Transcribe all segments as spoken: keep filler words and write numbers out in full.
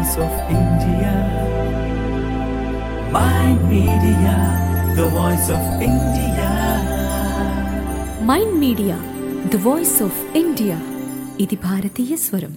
voice of India. Mind Media, the voice of India. Mind media the voice of India. ఇది భారతీయ స్వరం.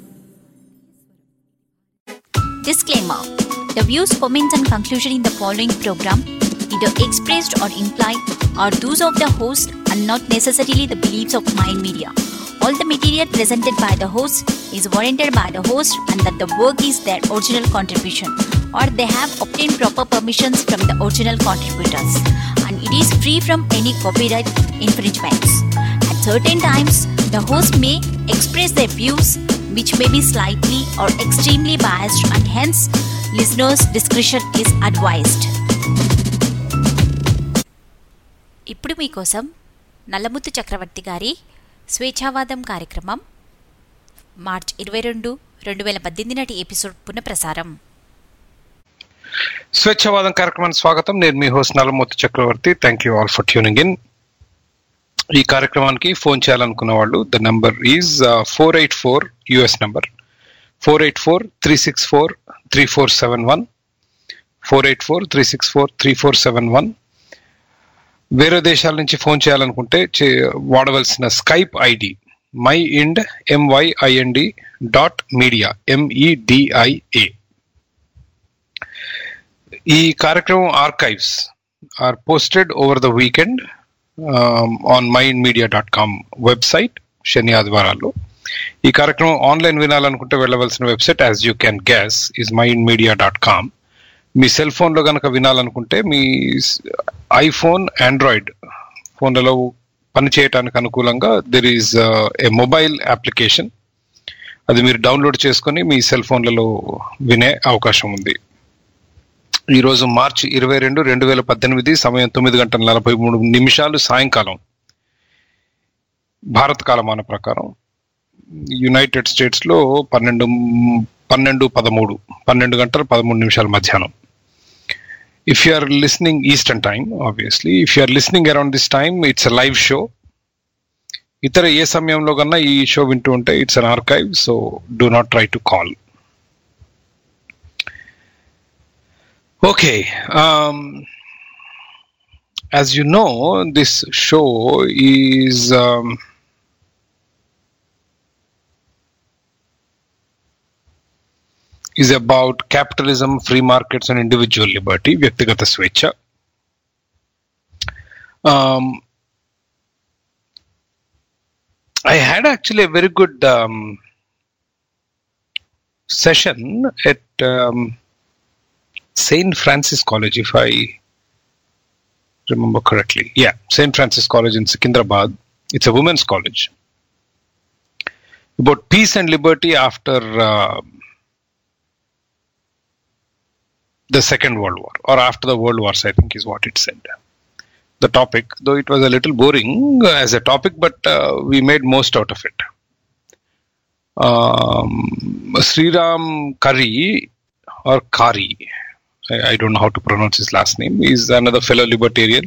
Disclaimer. The views, comments and conclusion in the following program, either expressed or implied, are those of the host and not necessarily the beliefs of Mind Media. All the material presented by the host is warranted by the host and that the work is their original contribution or they have obtained proper permissions from the original contributors and it is free from any copyright infringements. At certain times, the host may express their views which may be slightly or extremely biased and hence listeners' discretion is advised. ఇప్పుడు మీకోసం నల్లముత్తు చక్రవర్తి గారి స్వేచ్ఛావాదం కార్యక్రమం March ఇరవై రెండు రెండు వేల పద్దెనిమిది నాటి ఎపిసోడ్ పునఃప్రసారం. స్వేచ్ఛావాదం కార్యక్రమానికి స్వాగతం. నేను మీ host Nallamuthu Chakravarthy. Thank you all for tuning in. ఈ కార్యక్రమానికి ఫోన్ చేయాలనుకున్న వాళ్ళు the number is four eight four US number four eight four three six four three four seven one four eight four three six four three four seven one. వేరే దేశాల నుంచి phone చేయాలనుకుంటే వాడవలసిన Skype ID mind M Y I N D dot media M E D I A. ఈ కార్యక్రమం archives are posted over the weekend on my Ind media dot com website శని ఆదివారాల్లో. ఈ కార్యక్రమం ఆన్లైన్ వినాలనుకుంటే వెళ్ళవలసిన website as you can guess is mind media dot com. మీ cell ఫోన్లో కనుక వినాలనుకుంటే మీ ఐఫోన్ ఆండ్రాయిడ్ ఫోన్లలో పనిచేయటానికి అనుకూలంగా there is a mobile application. అది మీరు డౌన్లోడ్ చేసుకొని మీ సెల్ ఫోన్లలో వినే అవకాశం ఉంది. ఈరోజు మార్చి ఇరవై రెండు రెండు వేల పద్దెనిమిది సమయం తొమ్మిది గంటల నలభై మూడు నిమిషాలు సాయంకాలం భారత కాలమాన ప్రకారం. యునైటెడ్ స్టేట్స్లో పన్నెండు పన్నెండు పదమూడు పన్నెండు గంటల పదమూడు నిమిషాల మధ్యాహ్నం. If you are listening Eastern time, obviously, if you are listening around this time, it's a live show. ఇతర ఏ సమయంలో కన్నా ఈ షో వింటూ ఉంటే it's an archive, so do not try to call. Okay, um, as you know, this show is um, is about capitalism, free markets and individual liberty, వ్యక్తిగత స్వేచ్ఛ. Um, I had actually a very good um, session at um, Saint Francis College, if I remember correctly. Yeah, Saint Francis College in Secunderabad. It's a women's college. About peace and liberty after uh, the Second World War, or after the World Wars, I think is what it said. The topic, though it was a little boring as a topic, but uh, we made most out of it. Um, Sriram Kari, or Kari, I, I don't know how to pronounce his last name, is another fellow libertarian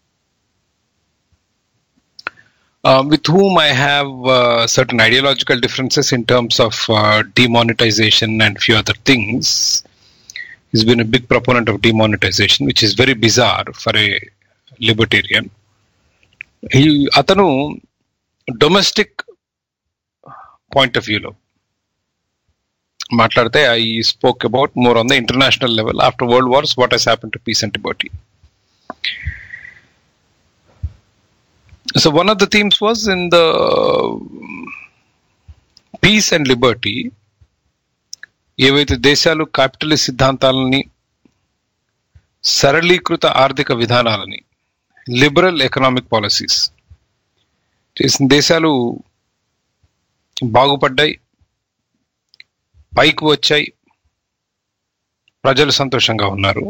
uh, with whom I have uh, certain ideological differences in terms of uh, demonetization and few other things. He's been a big proponent of demonetization, which is very bizarre for a libertarian. He, atanu domestic point of view lo maatladte, I spoke about more on the international level after world wars, what has happened to peace and liberty. So one of the themes was in the peace and liberty, ఏవైతే దేశాలు capitalist సిద్ధాంతాలని, సరళీకృత ఆర్థిక విధానాలని, liberal economic policies చేసిన దేశాలు బాగుపడ్డాయి, పైకి వచ్చాయి, ప్రజలు సంతోషంగా ఉన్నారు.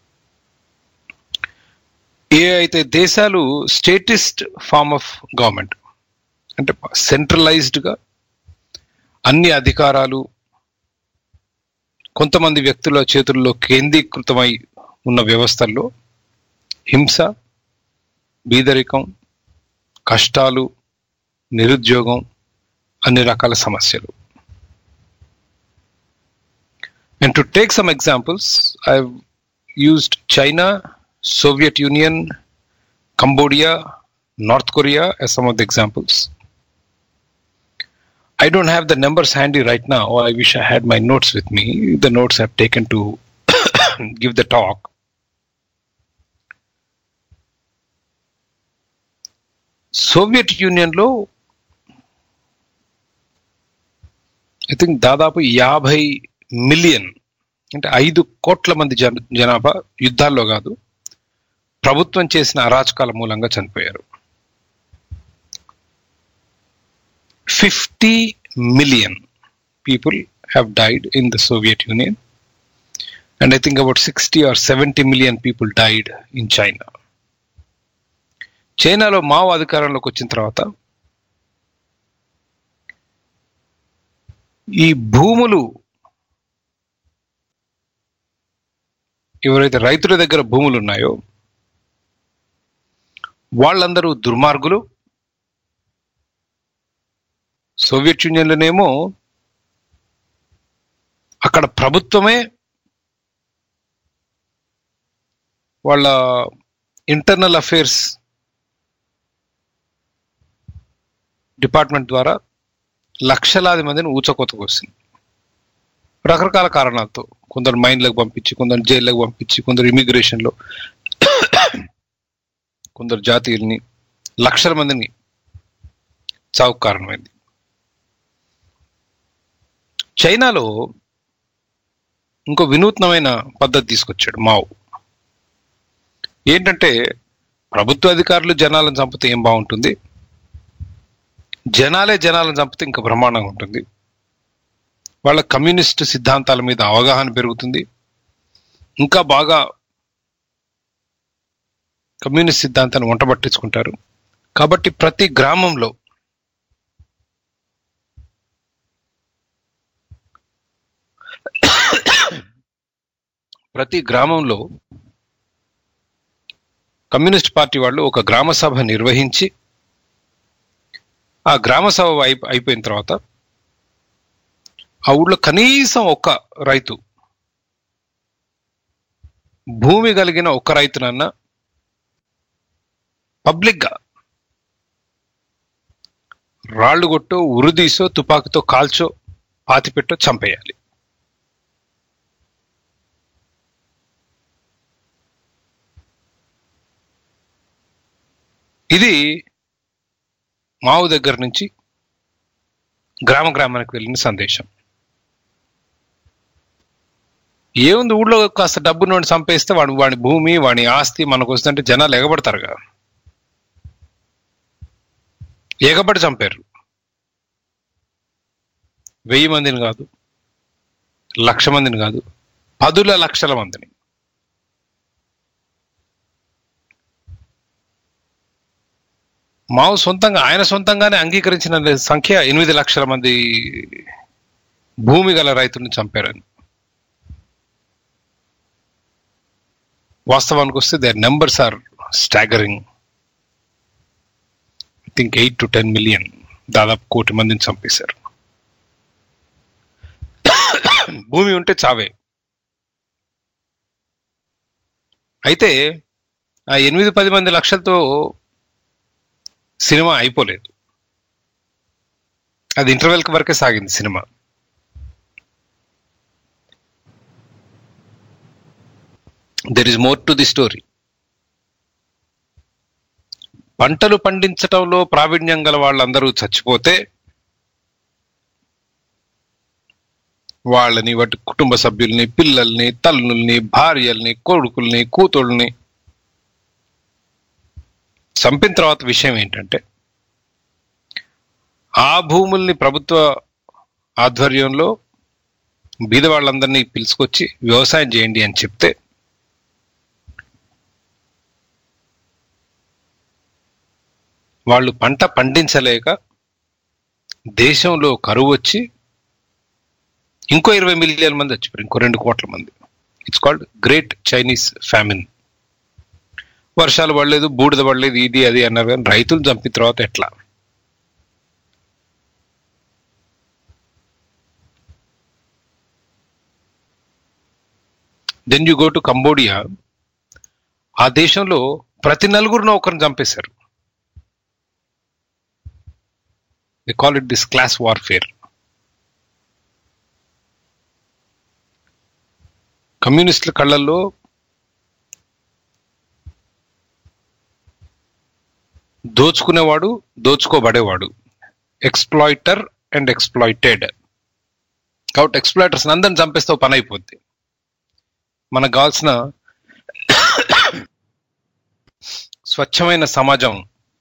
ఏ అయితే దేశాలు స్టేటిస్ట్ ఫార్మ్ ఆఫ్ గవర్నమెంట్, అంటే సెంట్రలైజ్డ్గా అన్ని అధికారాలు కొంతమంది వ్యక్తుల చేతుల్లో కేంద్రీకృతమై ఉన్న వ్యవస్థల్లో హింస, బీదరికం, కష్టాలు, నిరుద్యోగం, అన్ని రకాల సమస్యలు. And to take some examples, I've used China, Soviet Union, Cambodia, North Korea as some of the examples. I don't have the numbers handy right now. I wish I had my notes with me. The notes I've taken to give the talk. Soviet Union లో I think దాదాపు యాభై million అంటే ఐదు కోట్ల మంది జన జనాభా యుద్ధాల్లో కాదు, ప్రభుత్వం చేసిన అరాచకాల మూలంగా చనిపోయారు. Fifty million people have died in the Soviet Union, and I think about sixty or seventy million people died in China. చైనాలో మావో అధికారంలోకి వచ్చిన తర్వాత ఈ భూములు ఎవరైతే రైతుల దగ్గర భూములు ఉన్నాయో వాళ్ళందరూ దుర్మార్గులు. సోవియట్ యూనియన్లోనేమో అక్కడ ప్రభుత్వమే వాళ్ళ ఇంటర్నల్ అఫైర్స్ డిపార్ట్మెంట్ ద్వారా లక్షలాది మందిని ఊచకోతకు వస్తుంది రకరకాల కారణాలతో. కొందరు మైన్లకు పంపించి, కొందరు జైళ్ళకు పంపించి, కొందరు ఇమిగ్రేషన్లో, కొందరు జాతీయుల్ని, లక్షల మందిని చావుకు కారణమైంది. చైనాలో ఇంకో వినూత్నమైన పద్ధతి తీసుకొచ్చాడు మావో. ఏంటంటే ప్రభుత్వ అధికారులు జనాలను చంపితే ఏం బాగుంటుంది, జనాలే జనాలను చంపితే ఇంకా బ్రహ్మాండంగా ఉంటుంది. వాళ్ళ కమ్యూనిస్ట్ సిద్ధాంతాల మీద అవగాహన పెరుగుతుంది, ఇంకా బాగా కమ్యూనిస్ట్ సిద్ధాంతాన్ని వంట పట్టించుకుంటారు. కాబట్టి ప్రతి గ్రామంలో ప్రతి గ్రామంలో కమ్యూనిస్ట్ పార్టీ వాళ్ళు ఒక గ్రామ సభ నిర్వహించి, ఆ గ్రామ సభ అయి అయిపోయిన తర్వాత ఆ ఊళ్ళో కనీసం ఒక్క రైతు, భూమి కలిగిన ఒక్క రైతునన్నా పబ్లిక్గా రాళ్ళు కొట్టో, ఉరిదీసో, తుపాకీతో కాల్చో, పాతిపెట్టో చంపేయాలి. ఇది మావు దగ్గర నుంచి గ్రామ గ్రామానికి వెళ్ళిన సందేశం. ఏముంది, ఊళ్ళో కాస్త డబ్బు నుండి చంపేస్తే వాడి వాడి భూమి, వాడి ఆస్తి మనకు వస్తుందంటే జనాలు ఎగబడతారు కదా. ఎగబడి చంపారు. వెయ్యి మందిని కాదు, లక్ష మందిని కాదు, పదుల లక్షల మందిని. మావు సొంతంగా ఆయన సొంతంగానే అంగీకరించిన సంఖ్య ఎనిమిది లక్షల మంది భూమి గల రైతుల్ని చంపారని. వాస్తవానికి వస్తే there numbers are staggering. I think eight to ten million, దాదాపు కోటి మందిని చంపేశారు. భూమి ఉంటే చావే. అయితే ఆ ఎనిమిది పది మంది లక్షలతో సినిమా అయిపోలేదు. అది ఇంటర్వెల్ వరకే సాగింది cinema. There is more to the story. పంటలు పండించటంలో ప్రావీణ్యం గల వాళ్ళందరూ చచ్చిపోతే వాళ్ళని, వాటి కుటుంబ సభ్యుల్ని, పిల్లల్ని, తల్లుల్ని, భార్యల్ని, కొడుకుల్ని, కూతుళ్ళని చంపిన తర్వాత విషయం ఏంటంటే, ఆ భూముల్ని ప్రభుత్వ ఆధ్వర్యంలో బీద వాళ్ళందరినీ పిలుచుకొచ్చి వ్యవసాయం చేయండి అని చెప్తే వాళ్ళు పంట పండించలేక దేశంలో కరువు వచ్చి ఇంకో ఇరవై మిలియన్ మంది చచ్చిపోయారు, ఇంకో రెండు కోట్ల మంది. It's called great Chinese famine. వర్షాలు పడలేదు, బూడిద పడలేదు, ఇది అది అన్నారు, కానీ రైతులు చంపిన తర్వాత ఎట్లా? Then you go to Cambodia. ఆ దేశంలో ప్రతి నలుగురిని ఒకరిని చంపేశారు. They call it this class warfare. కమ్యూనిస్టుల కళ్ళల్లో దోచుకునేవాడు, దోచుకోబడేవాడు, ఎక్స్ప్లాయిటర్ అండ్ ఎక్స్ప్లాయిటెడ్. కాబట్టి ఎక్స్ప్లాయిటర్స్ అందరిని చంపేస్తే పని అయిపోద్ది. మనకు కావాల్సిన స్వచ్ఛమైన సమాజం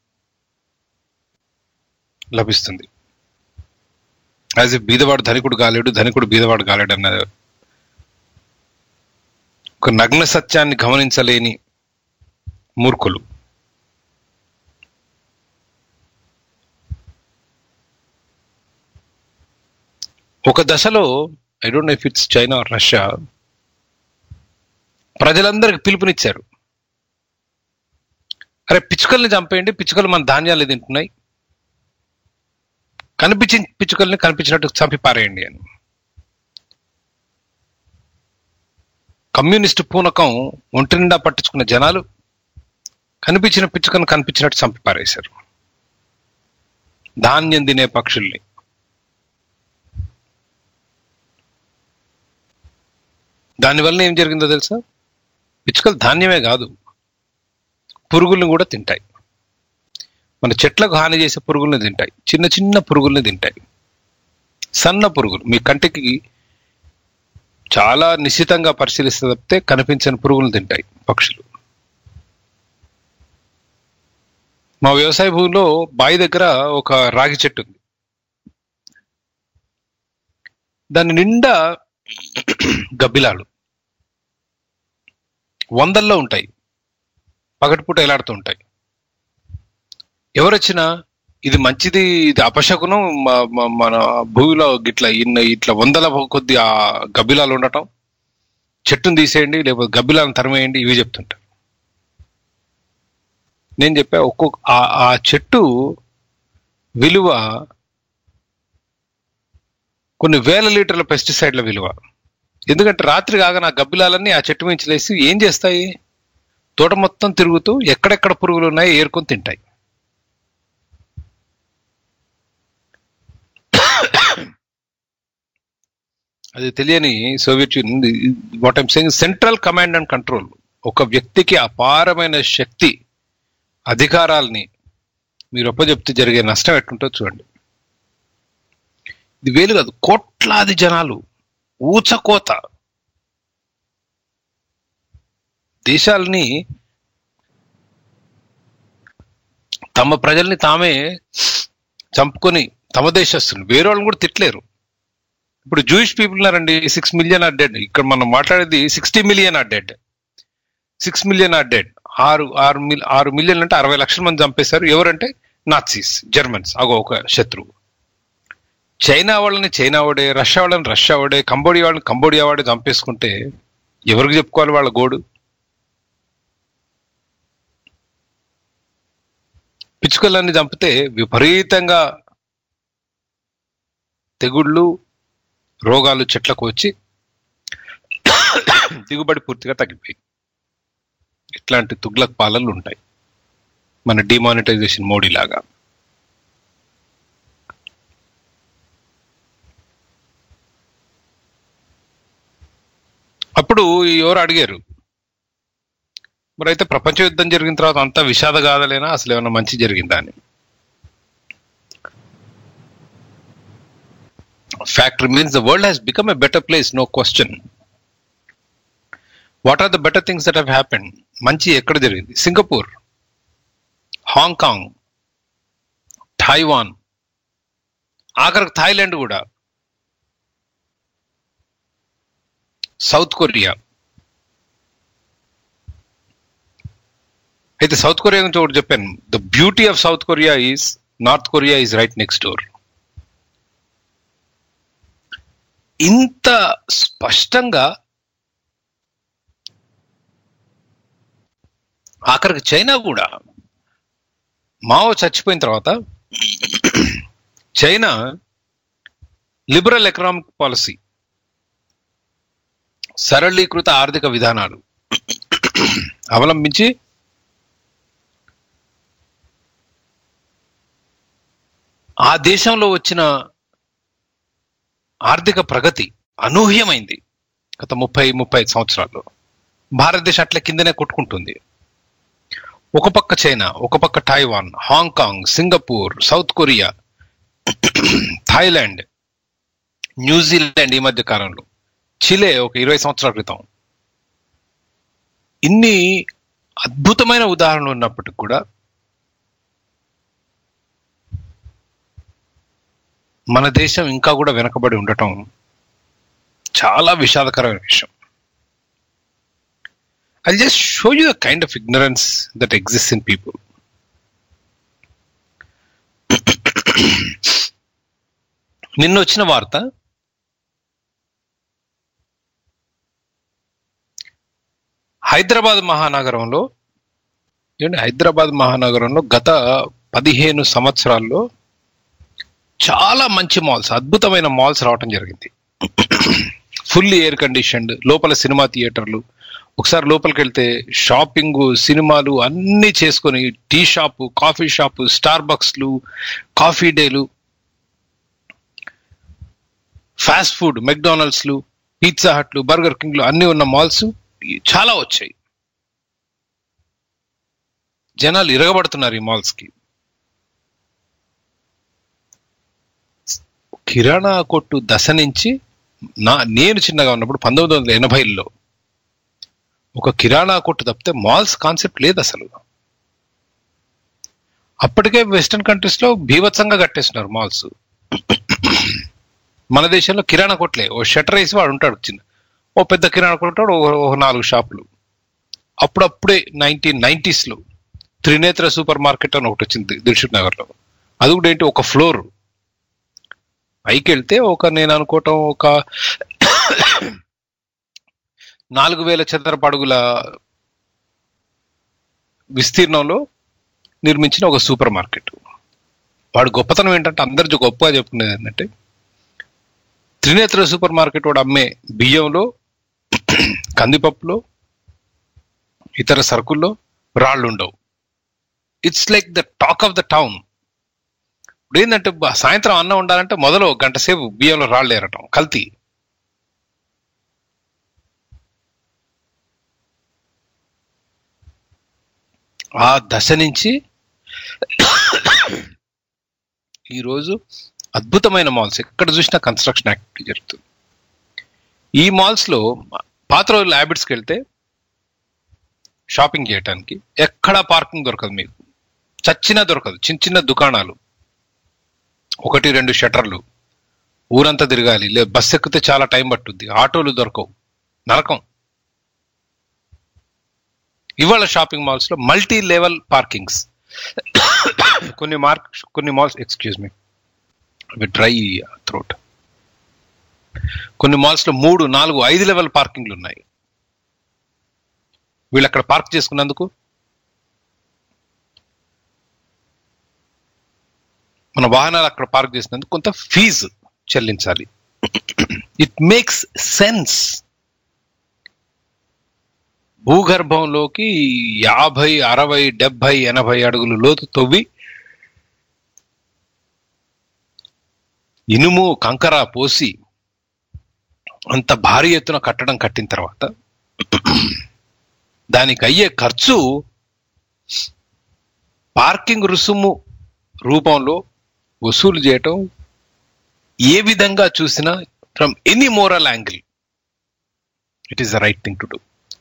లభిస్తుంది. యాజ్ ఇఫ్ బీదవాడు ధనికుడు కాలేడు, ధనికుడు బీదవాడు కాలేడు అన్న ఒక నగ్న సత్యాన్ని గమనించలేని మూర్ఖులు. ఒక దశలో, I don't know if it's China or Russia, ప్రజలందరికి పిలుపునిచ్చారు, అరే పిచ్చుకల్ని చంపేయండి, పిచ్చుకలు మన ధాన్యాలు తింటున్నాయి, కనిపించి పిచ్చుకల్ని కనిపించినట్టు చంపి పారేయండి అని. కమ్యూనిస్టు పూనకం ఒంటి నిండా పట్టించుకున్న జనాలు కనిపించిన పిచ్చుకను కనిపించినట్టు చంపి పారేశారు ధాన్యం తినే పక్షుల్ని. దానివల్ల ఏం జరిగిందో తెలుసా? పిచ్చుకలు ధాన్యమే కాదు, పురుగుల్ని కూడా తింటాయి. మన చెట్లకు హాని చేసే పురుగుల్ని తింటాయి, చిన్న చిన్న పురుగుల్ని తింటాయి, సన్న పురుగులు. మీ కంటికి చాలా నిశ్చితంగా పరిశీలిస్తే తప్పితే కనిపించని పురుగులు తింటాయి పక్షులు. మా వ్యవసాయ భూమిలో బావి దగ్గర ఒక రాగి చెట్టు ఉంది. దాని నిండా గబ్బిలాలు వందల్లో ఉంటాయి, పగటిపూట ఎలాడుతూ ఉంటాయి. ఎవరొచ్చినా ఇది మంచిది, ఇది అపశకునం, మన భూమిలో గిట్లా ఇన్న ఇట్లా వందల కొద్ది ఆ గబ్బిలాలు ఉండటం, చెట్టును తీసేయండి లేకపోతే గబ్బిలాలను తరిమేయండి, ఇవి చెప్తుంటారు. నేను చెప్పా, ఒక్కొక్క ఆ చెట్టు విలువ కొన్ని వేల లీటర్ల పెస్టిసైడ్ల విలువ. ఎందుకంటే రాత్రి కాగా ఆ గబ్బిలాలన్నీ ఆ చెట్టు మించి లేసి ఏం చేస్తాయి, తోట మొత్తం తిరుగుతూ ఎక్కడెక్కడ పురుగులు ఉన్నాయో ఏరుకొని తింటాయి. అది తెలియని Soviet Union, what I'm saying, central command and control. ఒక వ్యక్తికి అపారమైన శక్తి, అధికారాలని మీరు అప్పచెప్తే జరిగే నష్టం ఎట్టుంటో చూడండి. ఇది వేలు కాదు, కోట్లాది జనాలు, ఊచకోత. దేశాలని తమ ప్రజల్ని తామే చంపుకొని తమ దేశస్తులు వేరే వాళ్ళని కూడా తిట్టలేరు. ఇప్పుడు జూయిష్ పీపుల్ ఉన్నారండి, సిక్స్ మిలియన్ ఆర్ డెడ్. ఇక్కడ మనం మాట్లాడేది sixty million are dead. Six million are dead. ఆరు ఆరు మిల్ ఆరు మిలియన్ అంటే అరవై లక్షల మంది చంపేశారు. ఎవరంటే నాట్సీస్, జర్మన్స్, అగో ఒక శత్రువు. చైనా వాళ్ళని చైనా వాడే, రష్యా వాళ్ళని రష్యా వాడే, కంబోడియా వాళ్ళని కంబోడియా వాడే చంపేసుకుంటే ఎవరికి చెప్పుకోవాలి వాళ్ళ గోడు? పిచ్చుకలన్నీ చంపితే విపరీతంగా తెగుళ్ళు, రోగాలు చెట్లకు వచ్చి దిగుబడి పూర్తిగా తగ్గిపోయి ఇట్లాంటి తుగ్లక్ పాలనలు ఉంటాయి మన డిమానిటైజేషన్ మోడీ లాగా. అప్పుడు ఎవరు అడిగారు, మరి అయితే ప్రపంచ యుద్ధం జరిగిన తర్వాత అంతా విషాద గాథలేనా, అసలు ఏమైనా మంచి జరిగిందా అని. Fact remains, the world has become a better place, no question. What are the better things that have happened? మంచి ఎక్కడ జరిగింది? సింగపూర్, హాంకాంగ్, థాయివాన్, ఆఖరికి థాయిలాండ్ కూడా, సౌత్ కొరియా. అయితే సౌత్ కొరియా గురించి ఒకటి చెప్పాను. The beauty of South Korea is North Korea is right next door. ఇంత స్పష్టంగా ఆఖరికి చైనా కూడా, మావో చచ్చిపోయిన తర్వాత చైనా లిబరల్ ఎకనామిక్ పాలసీ, సరళీకృత ఆర్థిక విధానాలు అవలంబించి ఆ దేశంలో వచ్చిన ఆర్థిక ప్రగతి అనూహ్యమైంది గత ముప్పై ముప్పై ఐదు సంవత్సరాల్లో. భారతదేశం అట్లా కిందనే కొట్టుకుంటుంది. ఒక పక్క చైనా, ఒక పక్క Taiwan, Hong Kong, Singapore, South Korea, Thailand, New Zealand ఈ మధ్య కాలంలో, చిలే ఒక ఇరవై సంవత్సరాల క్రితం. ఇన్ని అద్భుతమైన ఉదాహరణలు ఉన్నప్పటికీ కూడా మన దేశం ఇంకా కూడా వెనకబడి ఉండటం చాలా విషాదకరమైన విషయం. I'll just show you the kind of ignorance that exists in people. నిన్న వచ్చిన వార్త, హైదరాబాద్ మహానగరంలో ఏంటి హైదరాబాద్ మహానగరంలో గత పదిహేను సంవత్సరాల్లో చాలా మంచి మాల్స్, అద్భుతమైన మాల్స్ రావటం జరిగింది. ఫుల్లీ ఎయిర్ కండిషన్డ్, లోపల సినిమా థియేటర్లు. ఒకసారి లోపలికి వెళ్తే షాపింగ్, సినిమాలు అన్నీ చేసుకొని, టీ షాపు, కాఫీ షాపు, స్టార్ బక్స్లు, కాఫీ డేలు, ఫాస్ట్ ఫుడ్, మెక్డానల్డ్స్లు, పిజ్జా హట్లు, బర్గర్ కింగ్లు అన్నీ ఉన్న మాల్స్ చాలా వచ్చాయి. జనాలు ఇరగబడుతున్నారు ఈ మాల్స్కి. కిరాణా కొట్టు దశ నుంచి నా నేను చిన్నగా ఉన్నప్పుడు పంతొమ్మిది వందల ఎనభైలో ఒక కిరాణా కొట్టు తప్పితే మాల్స్ కాన్సెప్ట్ లేదు అసలు. అప్పటికే వెస్టర్న్ కంట్రీస్ లో భీభత్సంగా కట్టేస్తున్నారు మాల్స్. మన దేశంలో కిరాణా కొట్లే, ఓ షటర్ వేసి వాడు ఉంటాడు చిన్న, ఓ పెద్ద కిరాణా కొట్టాడు, ఓ నాలుగు షాపులు. అప్పుడప్పుడే నైన్టీన్ నైన్టీస్ లో త్రినేత్ర సూపర్ మార్కెట్ అని ఒకటి వచ్చింది దిల్షుక్ నగర్ లో. అది కూడా ఏంటి, ఒక ఫ్లోర్ పైకి వెళ్తే ఒక నేను అనుకోవటం ఒక నాలుగు వేల చదరపు అడుగుల విస్తీర్ణంలో నిర్మించిన ఒక సూపర్ మార్కెట్. వాడు గొప్పతనం ఏంటంటే, అందరు గొప్పగా చెప్పుకునేది ఏంటంటే, త్రినేత్ర సూపర్ మార్కెట్ వాడు అమ్మే బియ్యంలో, కందిపప్పులో, ఇతర సరుకుల్లో రాళ్ళు ఉండవు. It's like the talk of the town. ఇప్పుడు ఏంటంటే, సాయంత్రం అన్నం ఉండాలంటే మొదలు గంట సేపు బియ్యంలో రాళ్ళు ఏరటం, కల్తీ. ఆ దశ నుంచి ఈరోజు అద్భుతమైన మాల్స్, ఎక్కడ చూసినా కన్స్ట్రక్షన్ యాక్టివిటీ జరుగుతుంది. ఈ మాల్స్ లో పాత రోజుల హ్యాబిట్స్కి వెళ్తే షాపింగ్ చేయడానికి ఎక్కడా పార్కింగ్ దొరకదు, మీకు చచ్చినా దొరకదు. చిన్న చిన్న దుకాణాలు, ఒకటి రెండు షటర్లు, ఊరంతా తిరగాలి. లే బస్సు ఎక్కితే చాలా టైం పట్టుద్ది, ఆటోలు దొరకవు, నరకం. ఇవాళ షాపింగ్ మాల్స్ లో మల్టీ లెవెల్ పార్కింగ్స్. కొన్ని మార్క్ కొన్ని malls excuse me dry throat కొన్ని మాల్స్ లో మూడు నాలుగు ఐదు లెవెల్ పార్కింగ్లు ఉన్నాయి. వీళ్ళు అక్కడ పార్క్ చేసుకున్నందుకు మన వాహనాలు అక్కడ పార్క్ చేసినందుకు కొంత ఫీజు చెల్లించాలి. It makes sense. భూగర్భంలోకి యాభై అరవై డెబ్బై ఎనభై అడుగులు లోతు తవ్వి ఇనుము కంకర పోసి అంత భారీ ఎత్తున కట్టడం కట్టిన తర్వాత దానికి అయ్యే ఖర్చు పార్కింగ్ రుసుము రూపంలో వసూలు చేయటం ఏ విధంగా చూసినా from any moral angle it is the right thing to do.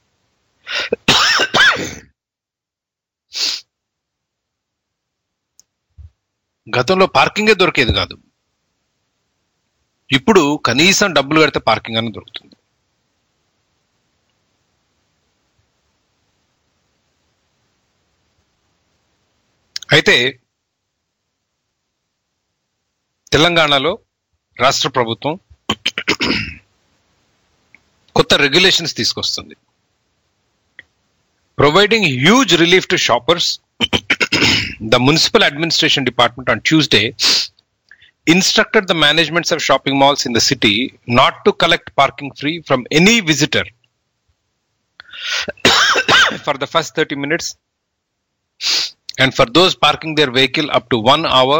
గతంలో పార్కింగే దొరికేది కాదు, ఇప్పుడు కనీసం డబ్బులు కడితే పార్కింగ్ అని దొరుకుతుంది. అయితే తెలంగాణలో రాష్ట్ర ప్రభుత్వం కొత్త రెగ్యులేషన్స్ తీసుకొస్తుంది. Providing huge relief to shoppers, the municipal administration department on Tuesday instructed the managements of shopping malls in the city not to collect parking fee from any visitor for the first thirty minutes, and for those parking their vehicle up to one hour,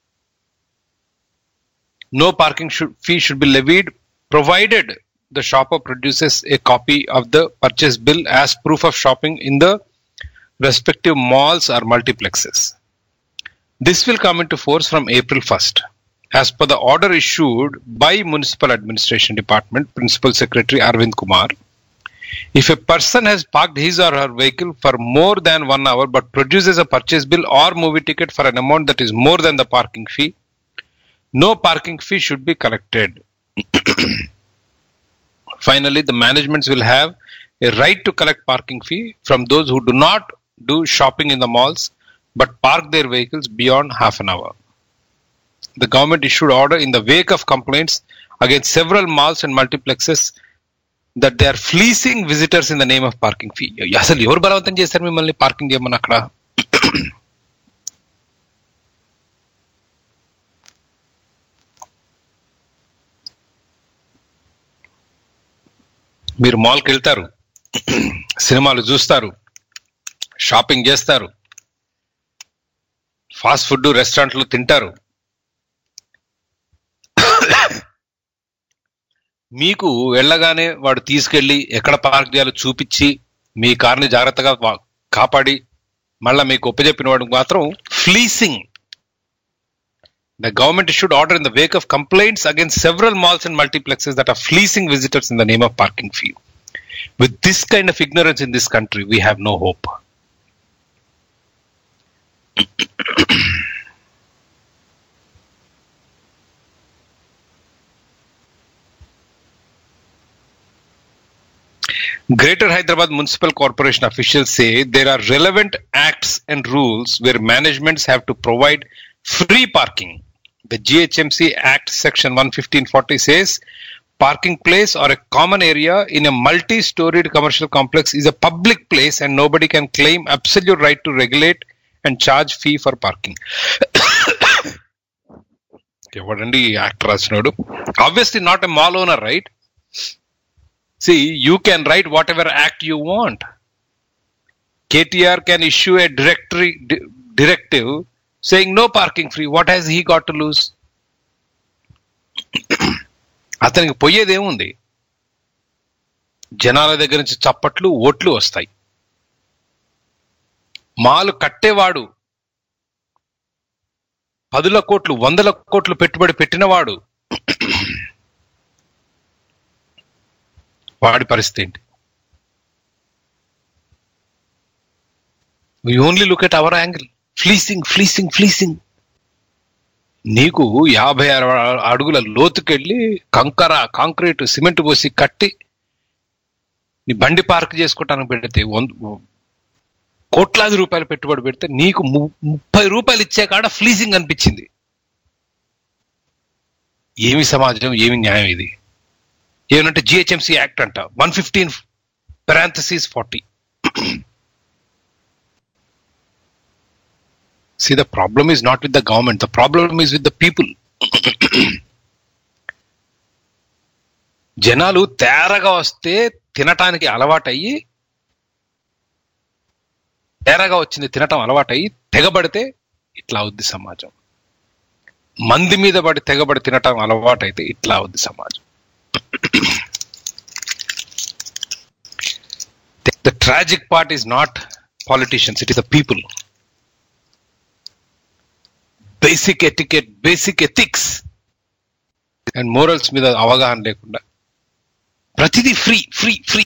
no parking should, fee should be levied, provided the shopper produces a copy of the purchase bill as proof of shopping in the respective malls or multiplexes. This will come into force from April first. As per the order issued by Municipal Administration Department, Principal Secretary Arvind Kumar, if a person has parked his or her vehicle for more than one hour but produces a purchase bill or movie ticket for an amount that is more than the parking fee, no parking fee should be collected. Finally, the managements will have a right to collect parking fee from those who do not do shopping in the malls but park their vehicles beyond half an hour. The government issued order in the wake of complaints against several malls and multiplexes that they are fleecing visitors in the name of parking fee. అసలు ఎవరు బలవంతం చేస్తారు మిమ్మల్ని parking చేయమని అక్కడ? మీరు మాల్కి వెళ్తారు, సినిమాలు చూస్తారు, షాపింగ్ చేస్తారు, ఫాస్ట్ ఫుడ్ రెస్టారెంట్లో తింటారు. మీకు వెళ్ళగానే వాడు తీసుకెళ్లి ఎక్కడ పార్క్ చేయాలో చూపించి మీ కార్ని జాగ్రత్తగా కాపాడి మళ్ళా మీకు ఒప్పజెప్పిన వాడు మాత్రం fleecing. The government issued order in the wake of complaints against several malls and multiplexes that are fleecing visitors in the name of parking fee. With this kind of ignorance in this country, we have no hope. Greater Hyderabad Municipal Corporation officials say there are relevant acts and rules where managements have to provide free parking. The G H M C Act Section one fifteen forty says parking place or a common area in a multi-storied commercial complex is a public place and nobody can claim absolute right to regulate and charge fee for parking. ఎవడండి act రాసినాడు? Obviously not a mall owner, right? See, you can write whatever act you want. K T R can issue a directory di- directive saying no parking free. What has he got to lose? అతనికి పోయేదేముంది? జనాల దగ్గర నుంచి చప్పట్లు, ఓట్లు వస్తాయి. మాలు కట్టేవాడు, పదుల కోట్లు వందల కోట్లు పెట్టుబడి పెట్టినవాడు, వాడి పరిస్థితి ఏంటి? We only look at our angle. ఫ్లీసింగ్ ఫ్లీసింగ్ ఫ్లీసింగ్. నీకు యాభై ఆరు అడుగుల లోతుకెళ్ళి కంకర కాంక్రీట్ సిమెంట్ పోసి కట్టి నీ బండి పార్క్ చేసుకోవటానికి పెడితే కోట్లాది రూపాయలు పెట్టుబడి పెడితే నీకు ముప్పై రూపాయలు ఇచ్చే కాడ ఫ్లీసింగ్ అనిపించింది. ఏమి సమాజం, ఏమి న్యాయం ఇది? ఏమంటే జిహెచ్ఎంసీ యాక్ట్ అంట one fifteen parentheses forty. See, the problem is not with the government. The problem is with the people. జనాలు తేరగా వస్తే తినటానికి అలవాటయ్యి, తేరగా వచ్చింది తినటం అలవాటయ్యి తెగబడితే ఇట్లా అవుద్ది సమాజం. మంది మీద పడి తెగబడి తినటం అలవాటైతే ఇట్లా అవుద్ది సమాజం. The tragic part is not politicians, it is the people. Basic etiquette, basic ethics and morals మీద అవగాహన లేకుండా ప్రతిదీ ఫ్రీ ఫ్రీ ఫ్రీ.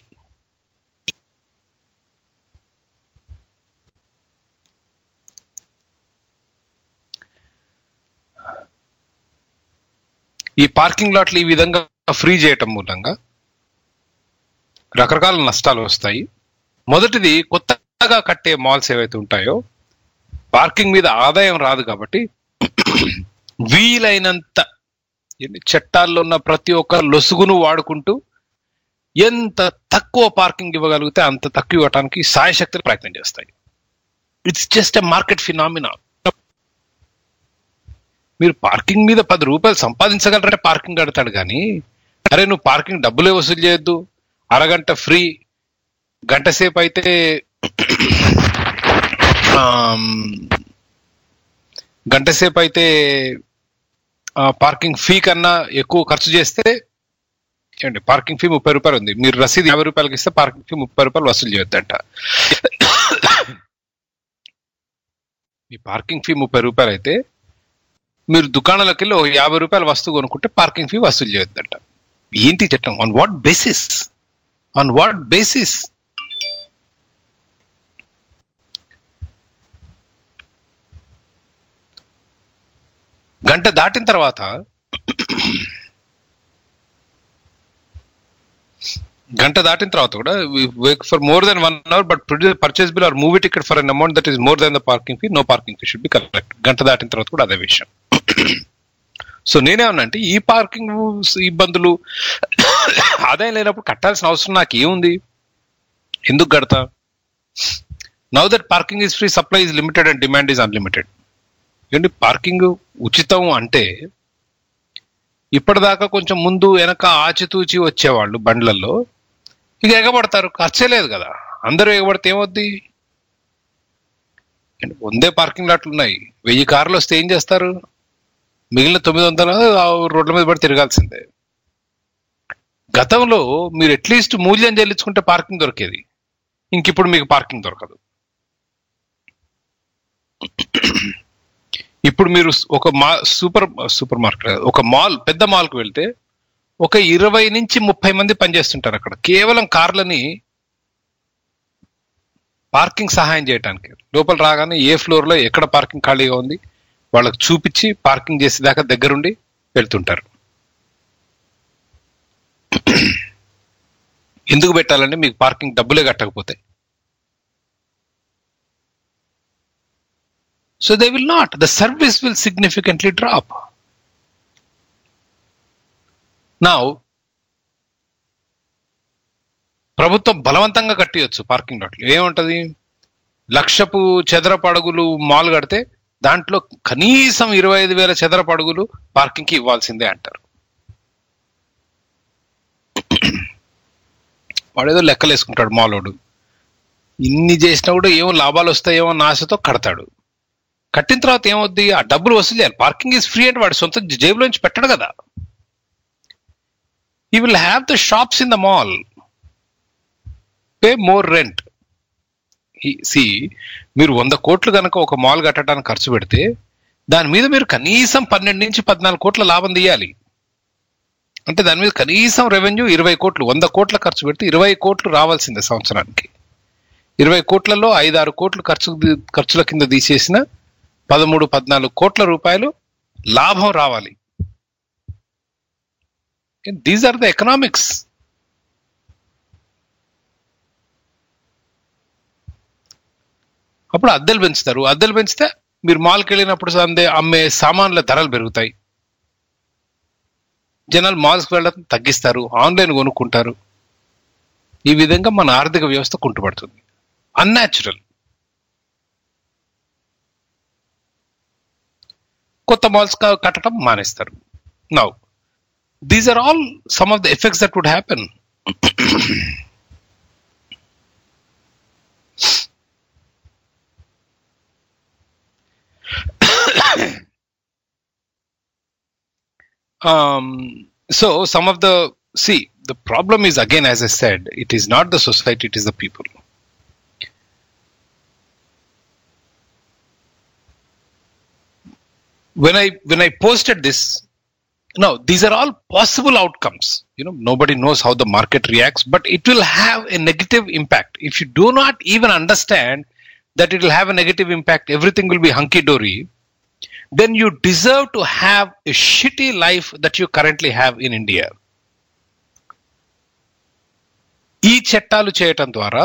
ఈ పార్కింగ్ లాట్లు ఈ విధంగా ఫ్రీ చేయటం మూలంగా రకరకాల నష్టాలు వస్తాయి. మొదటిది, కొత్తగా కట్టే మాల్స్ ఏవైతే ఉంటాయో పార్కింగ్ మీద ఆదాయం రాదు కాబట్టి వీలైనంత చట్టాల్లో ఉన్న ప్రతి ఒక్క లొసుగును వాడుకుంటూ ఎంత తక్కువ పార్కింగ్ ఇవ్వగలిగితే అంత తక్కువ ఇవ్వడానికి సాయశక్తులు ప్రయత్నం చేస్తాయి. It's just a market phenomena. మీరు పార్కింగ్ మీద పది రూపాయలు సంపాదించగలరంటే పార్కింగ్ కడతాడు కానీ, అరే నువ్వు పార్కింగ్ డబ్బులే వసూలు చేయొద్దు, అరగంట ఫ్రీ, గంట సేపు అయితే గంట సేపు అయితే పార్కింగ్ ఫీ కన్నా ఎక్కువ ఖర్చు చేస్తే ఏమండి, పార్కింగ్ ఫీ ముప్పై రూపాయలు ఉంది, మీరు రసీదు యాభై రూపాయలకి ఇస్తే పార్కింగ్ ఫీ ముప్పై రూపాయలు వసూలు చేయొద్దంట. మీ పార్కింగ్ ఫీ ముప్పై రూపాయలు అయితే మీరు దుకాణాలకు వెళ్ళి ఒక యాభై రూపాయల వస్తువు కొనుక్కుంటే పార్కింగ్ ఫీ వసూలు చేయొద్దంట. ఏంటి చట్టం? On what basis? On what basis? గంట దాటిన తర్వాత గంట దాటిన తర్వాత కూడా for more than one hour but purchase bill or movie ticket for an amount that is more than the parking fee, no parking fee should be correct. గంట దాటిన తర్వాత కూడా అదే విషయం. సో నేనేమన్నా ఈ పార్కింగ్ ఇబ్బందులు ఆదాయం లేనప్పుడు కట్టాల్సిన అవసరం నాకు ఏముంది, ఎందుకు కడతా? Now that parking is free, supply is limited and demand is unlimited. ఏంటి పార్కింగ్ ఉచితం అంటే ఇప్పటిదాకా కొంచెం ముందు వెనక ఆచితూచి వచ్చేవాళ్ళు బండ్లలో ఇక ఎగబడతారు, ఖర్చే లేదు కదా. అందరూ ఎగబడితే ఏమవుద్ది? వందే పార్కింగ్ లాట్లు ఉన్నాయి, వెయ్యి కార్లు వస్తే ఏం చేస్తారు? మిగిలిన తొమ్మిది వందల రోడ్ల మీద పడి తిరగాల్సిందే. గతంలో మీరు అట్లీస్ట్ మూల్యం చెల్లించుకుంటే పార్కింగ్ దొరికేది, ఇంక ఇప్పుడు మీకు పార్కింగ్ దొరకదు. ఇప్పుడు మీరు ఒక మా సూపర్ సూపర్ మార్కెట్ ఒక మాల్ పెద్ద మాల్కి వెళ్తే ఒక ఇరవై నుంచి ముప్పై మంది పనిచేస్తుంటారు అక్కడ, కేవలం కార్లని పార్కింగ్ సహాయం చేయడానికి. లోపల రాగానే ఏ ఫ్లోర్ లో ఎక్కడ పార్కింగ్ ఖాళీగా ఉంది వాళ్ళకి చూపించి పార్కింగ్ చేసేదాకా దగ్గరుండి వెళ్తుంటారు. ఎందుకు పెట్టాలంటే మీకు పార్కింగ్ డబ్బులే కట్టకపోతే. So they will not. The service will significantly drop. Now, ప్రభుత్వం బలవంతంగా కట్టియచ్చు పార్కింగ్ లాట్లు. ఏముంటది? లక్షపు చదరపు అడుగులు మాల్ కడితే దాంట్లో కనీసం ఇరవై ఐదు వేల చదరపు అడుగులు పార్కింగ్కి ఇవ్వాల్సిందే అంటారు. వాడేదో లెక్కలు వేసుకుంటాడు మాలోడు. ఇన్ని చేసినా కూడా ఏమో లాభాలు వస్తాయేమో ఆశతో కడతాడు. కట్టిన తర్వాత ఏమవుద్ది? ఆ డబ్బులు వసూలు చేయాలి. పార్కింగ్ ఈజ్ ఫ్రీ అంటే వాడు సొంత జేబులోంచి పెట్టడు కదా. He will have the shops in the mall, pay more rent. See మీరు వంద కోట్లు కనుక ఒక మాల్ కట్టడానికి ఖర్చు పెడితే దాని మీద మీరు కనీసం పన్నెండు నుంచి పద్నాలుగు కోట్ల లాభం తీయాలి. అంటే దాని మీద కనీసం రెవెన్యూ ఇరవై కోట్లు. వంద కోట్ల ఖర్చు పెడితే ఇరవై కోట్లు రావాల్సిందే సంవత్సరానికి. ఇరవై కోట్లలో ఐదు ఆరు కోట్లు ఖర్చు ఖర్చుల కింద తీసేసిన పదమూడు పద్నాలుగు కోట్ల రూపాయలు లాభం రావాలి. These are the economics. అప్పుడు అద్దెలు పెంచుతారు. అద్దెలు పెంచితే మీరు మాల్కి వెళ్ళినప్పుడు అందే అమ్మే సామాన్ల ధరలు పెరుగుతాయి. జనాలు మాల్స్కి వెళ్ళడం తగ్గిస్తారు, ఆన్లైన్ కొనుక్కుంటారు. ఈ విధంగా మన ఆర్థిక వ్యవస్థ కుంటుపడుతుంది. అన్యాచురల్. కొత్త మాల్స్ కట్టడం మానేస్తారు. Now these are all some of the effects that would happen. Um, so some of the, see, the problem is again, as I said, it is not the society, it is the people. When I, when I posted this, now these are all possible outcomes. You know, nobody knows how the market reacts, but it will have a negative impact. If you do not even understand that it will have a negative impact, everything will be hunky-dory, then you deserve to have a shitty life that you currently have in India. ఈ చట్టాలు చేయటం ద్వారా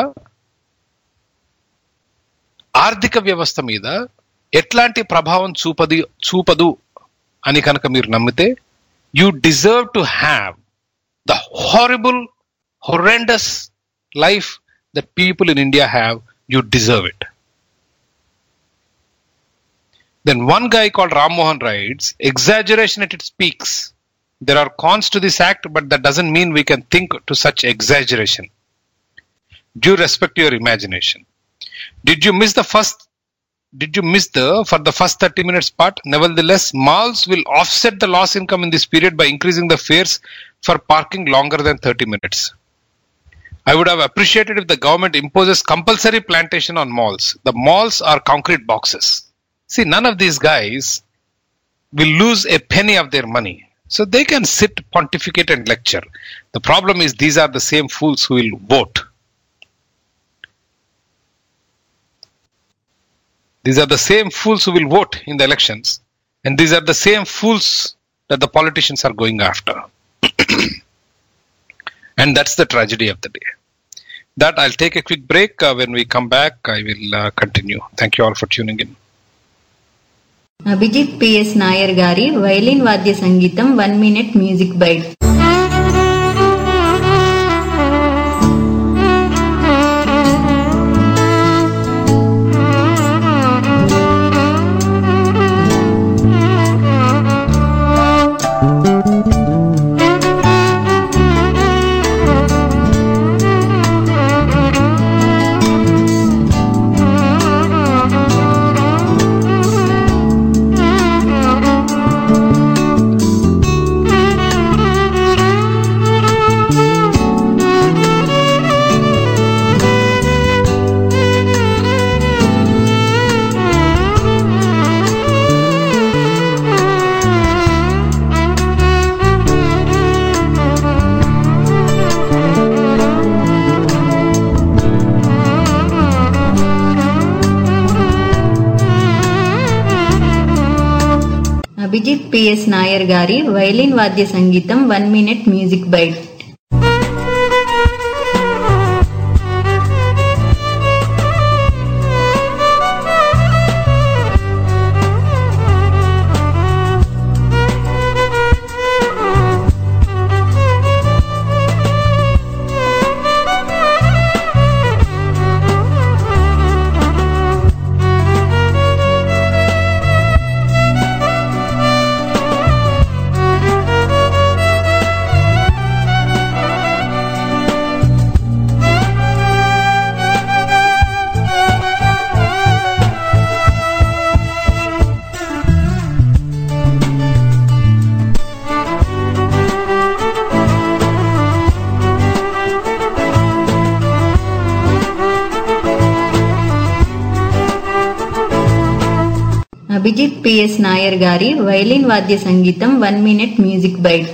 ఆర్థిక వ్యవస్థ మీద ఎట్లాంటి ప్రభావం చూపది చూపదు అని కనుక మీరు నమ్మితే, you deserve to have the horrible horrendous life that people in India have. You deserve it. Then one guy called Ram Mohan writes, exaggeration at its peaks. There are cons to this act, but that doesn't mean we can think to such exaggeration. Due respect to your imagination. Did you miss the first Did you miss the for the first thirty minutes part? Nevertheless, malls will offset the loss income in this period by increasing the fares for parking longer than thirty minutes. I would have appreciated if the government imposes compulsory plantation on malls. The malls are concrete boxes. See, none of these guys will lose a penny of their money. So they can sit, pontificate and lecture. The problem is these are the same fools who will vote. These are the same fools who will vote in the elections. And these are the same fools that the politicians are going after. And that's the tragedy of the day. That I'll take a quick break. Uh, when we come back, I will uh, continue. Thank you all for tuning in. Abhijit PS Nair గారి violin వాద్య సంగీతం one minute music bite. Abhijit PS Nair గారి violin వాద్య సంగీతం one minute music bite. Abhijit PS Nair గారి violin వాద్య సంగీతం one minute music bite.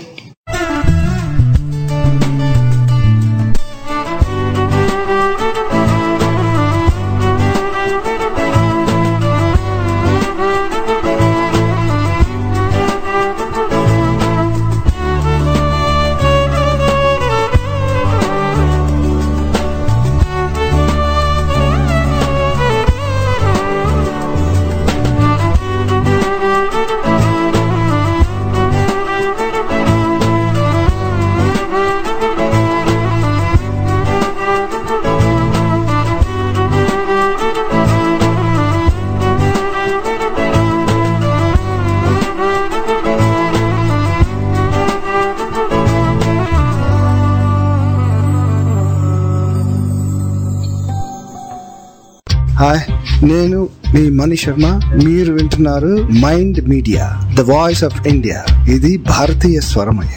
Hi, నేను మీ మణి శర్మ. మీరు వింటున్నారు mind media, the voice of India. ఇది భారతీయ స్వరమయ.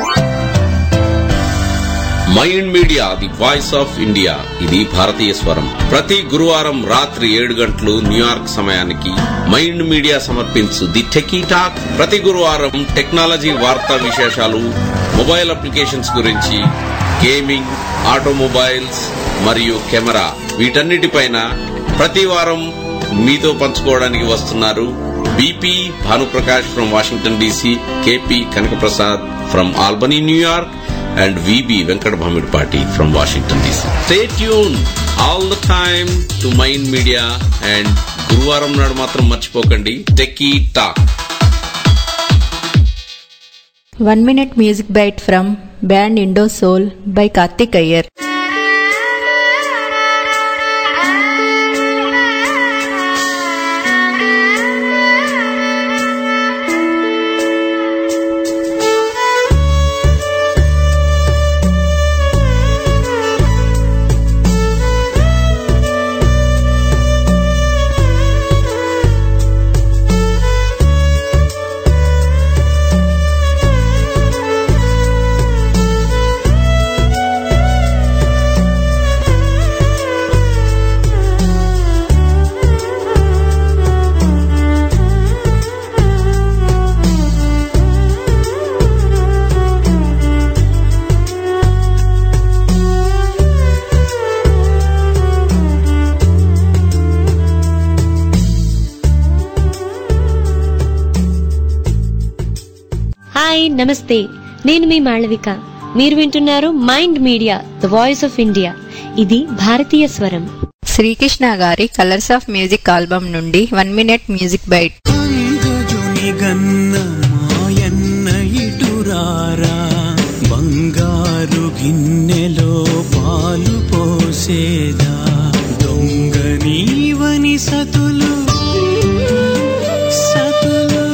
Mind media, the voice of India. ఇది భారతీయ స్వరం. ప్రతి గురువారం రాత్రి ఏడు గంటలు న్యూయార్క్ సమయానికి మైండ్ మీడియా సమర్పించు ది టెకీ టాక్. ప్రతి గురువారం టెక్నాలజీ వార్తా విశేషాలు, మొబైల్ అప్లికేషన్స్ గురించి, గేమింగ్, ఆటోమొబైల్స్ మరియు కెమెరా, వీటన్నిటిపైన ప్రతి వారం మీతో పంచుకోవడానికి వస్తున్నారు BP Bhanuprakash from Washington DC, KP Kanakaprasad from Albany New York, and V B Venkat Bhamirpati from Washington D C. Stay tuned all the time to Mind Media, and Guruvaram nadu matram marchipokandi Techie Talk. One minute music bite from band Indo Soul by Karthik Iyer. Hi నమస్తే, నేను మీ మాళవిక. మీరు వింటున్నారు mind media the voice of India. ఇది భారతీయ స్వరం. శ్రీకృష్ణ గారి colours of music album నుండి వన్ మినిట్ మ్యూజిక్ బైట్. బంగారు గిన్నెలో పాలు పోసేదా దొంగ నీవని సతులు సతులు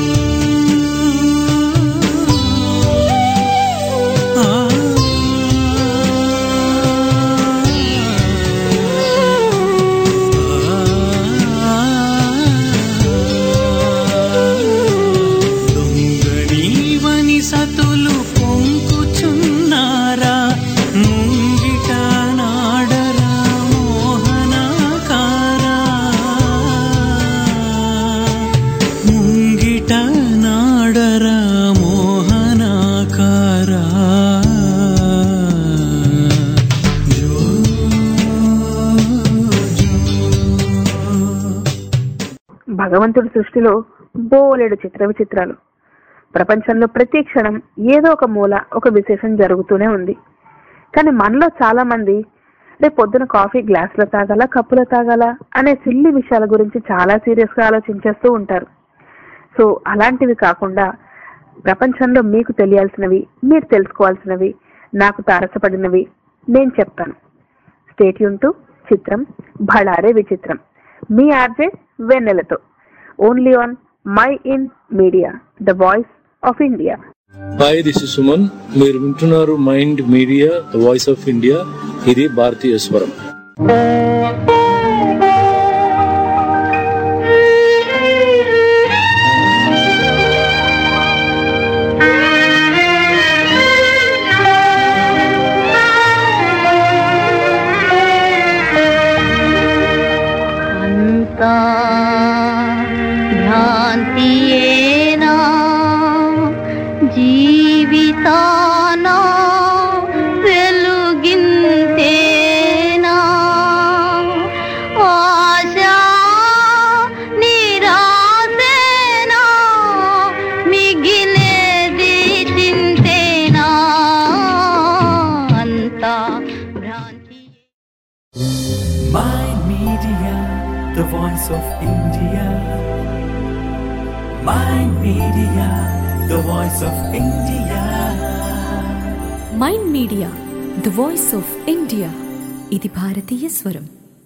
దొంగ నీవని సతులు పొంకుచున్నారా ముంగిట నాడరా మోహనాకారా ముంగిట నాడరా మోహనాకారా. భగవంతుడి సృష్టిలో బోలెడు చిత్ర విచిత్రాలు. ప్రపంచంలో ప్రతి క్షణం ఏదో ఒక మూల ఒక విశేషం జరుగుతూనే ఉంది. కానీ మనలో చాలా మంది రేపు పొద్దున కాఫీ గ్లాసులో తాగాల కప్పులో తాగాల అనే సిల్లి విషయాల గురించి చాలా సీరియస్ గా ఆలోచించేస్తూ ఉంటారు. సో అలాంటివి కాకుండా ప్రపంచంలో మీకు తెలియాల్సినవి, మీరు తెలుసుకోవాల్సినవి, నాకు తారసపడినవి నేను చెప్తాను. స్టే ట్యూన్ టు చిత్రం భళారే విచిత్రం, మీ ఆర్జే వెన్నెలతో, only on mind media the voice of India. Hi, this is Suman. మీరు వింటున్నారు mind media the voice of India. ఇది భారతీయ స్వరం. భ్రాంతియేనా జీవితానా వెలుగింతేనా ఆశా నిరాశేనా మిగిలేది చింతేనా అంతా భ్రాంతి. Mind Media, the voice of India. Mind Media, the voice of India. Mind media the voice of India. ఇది భారతీయ స్వరం.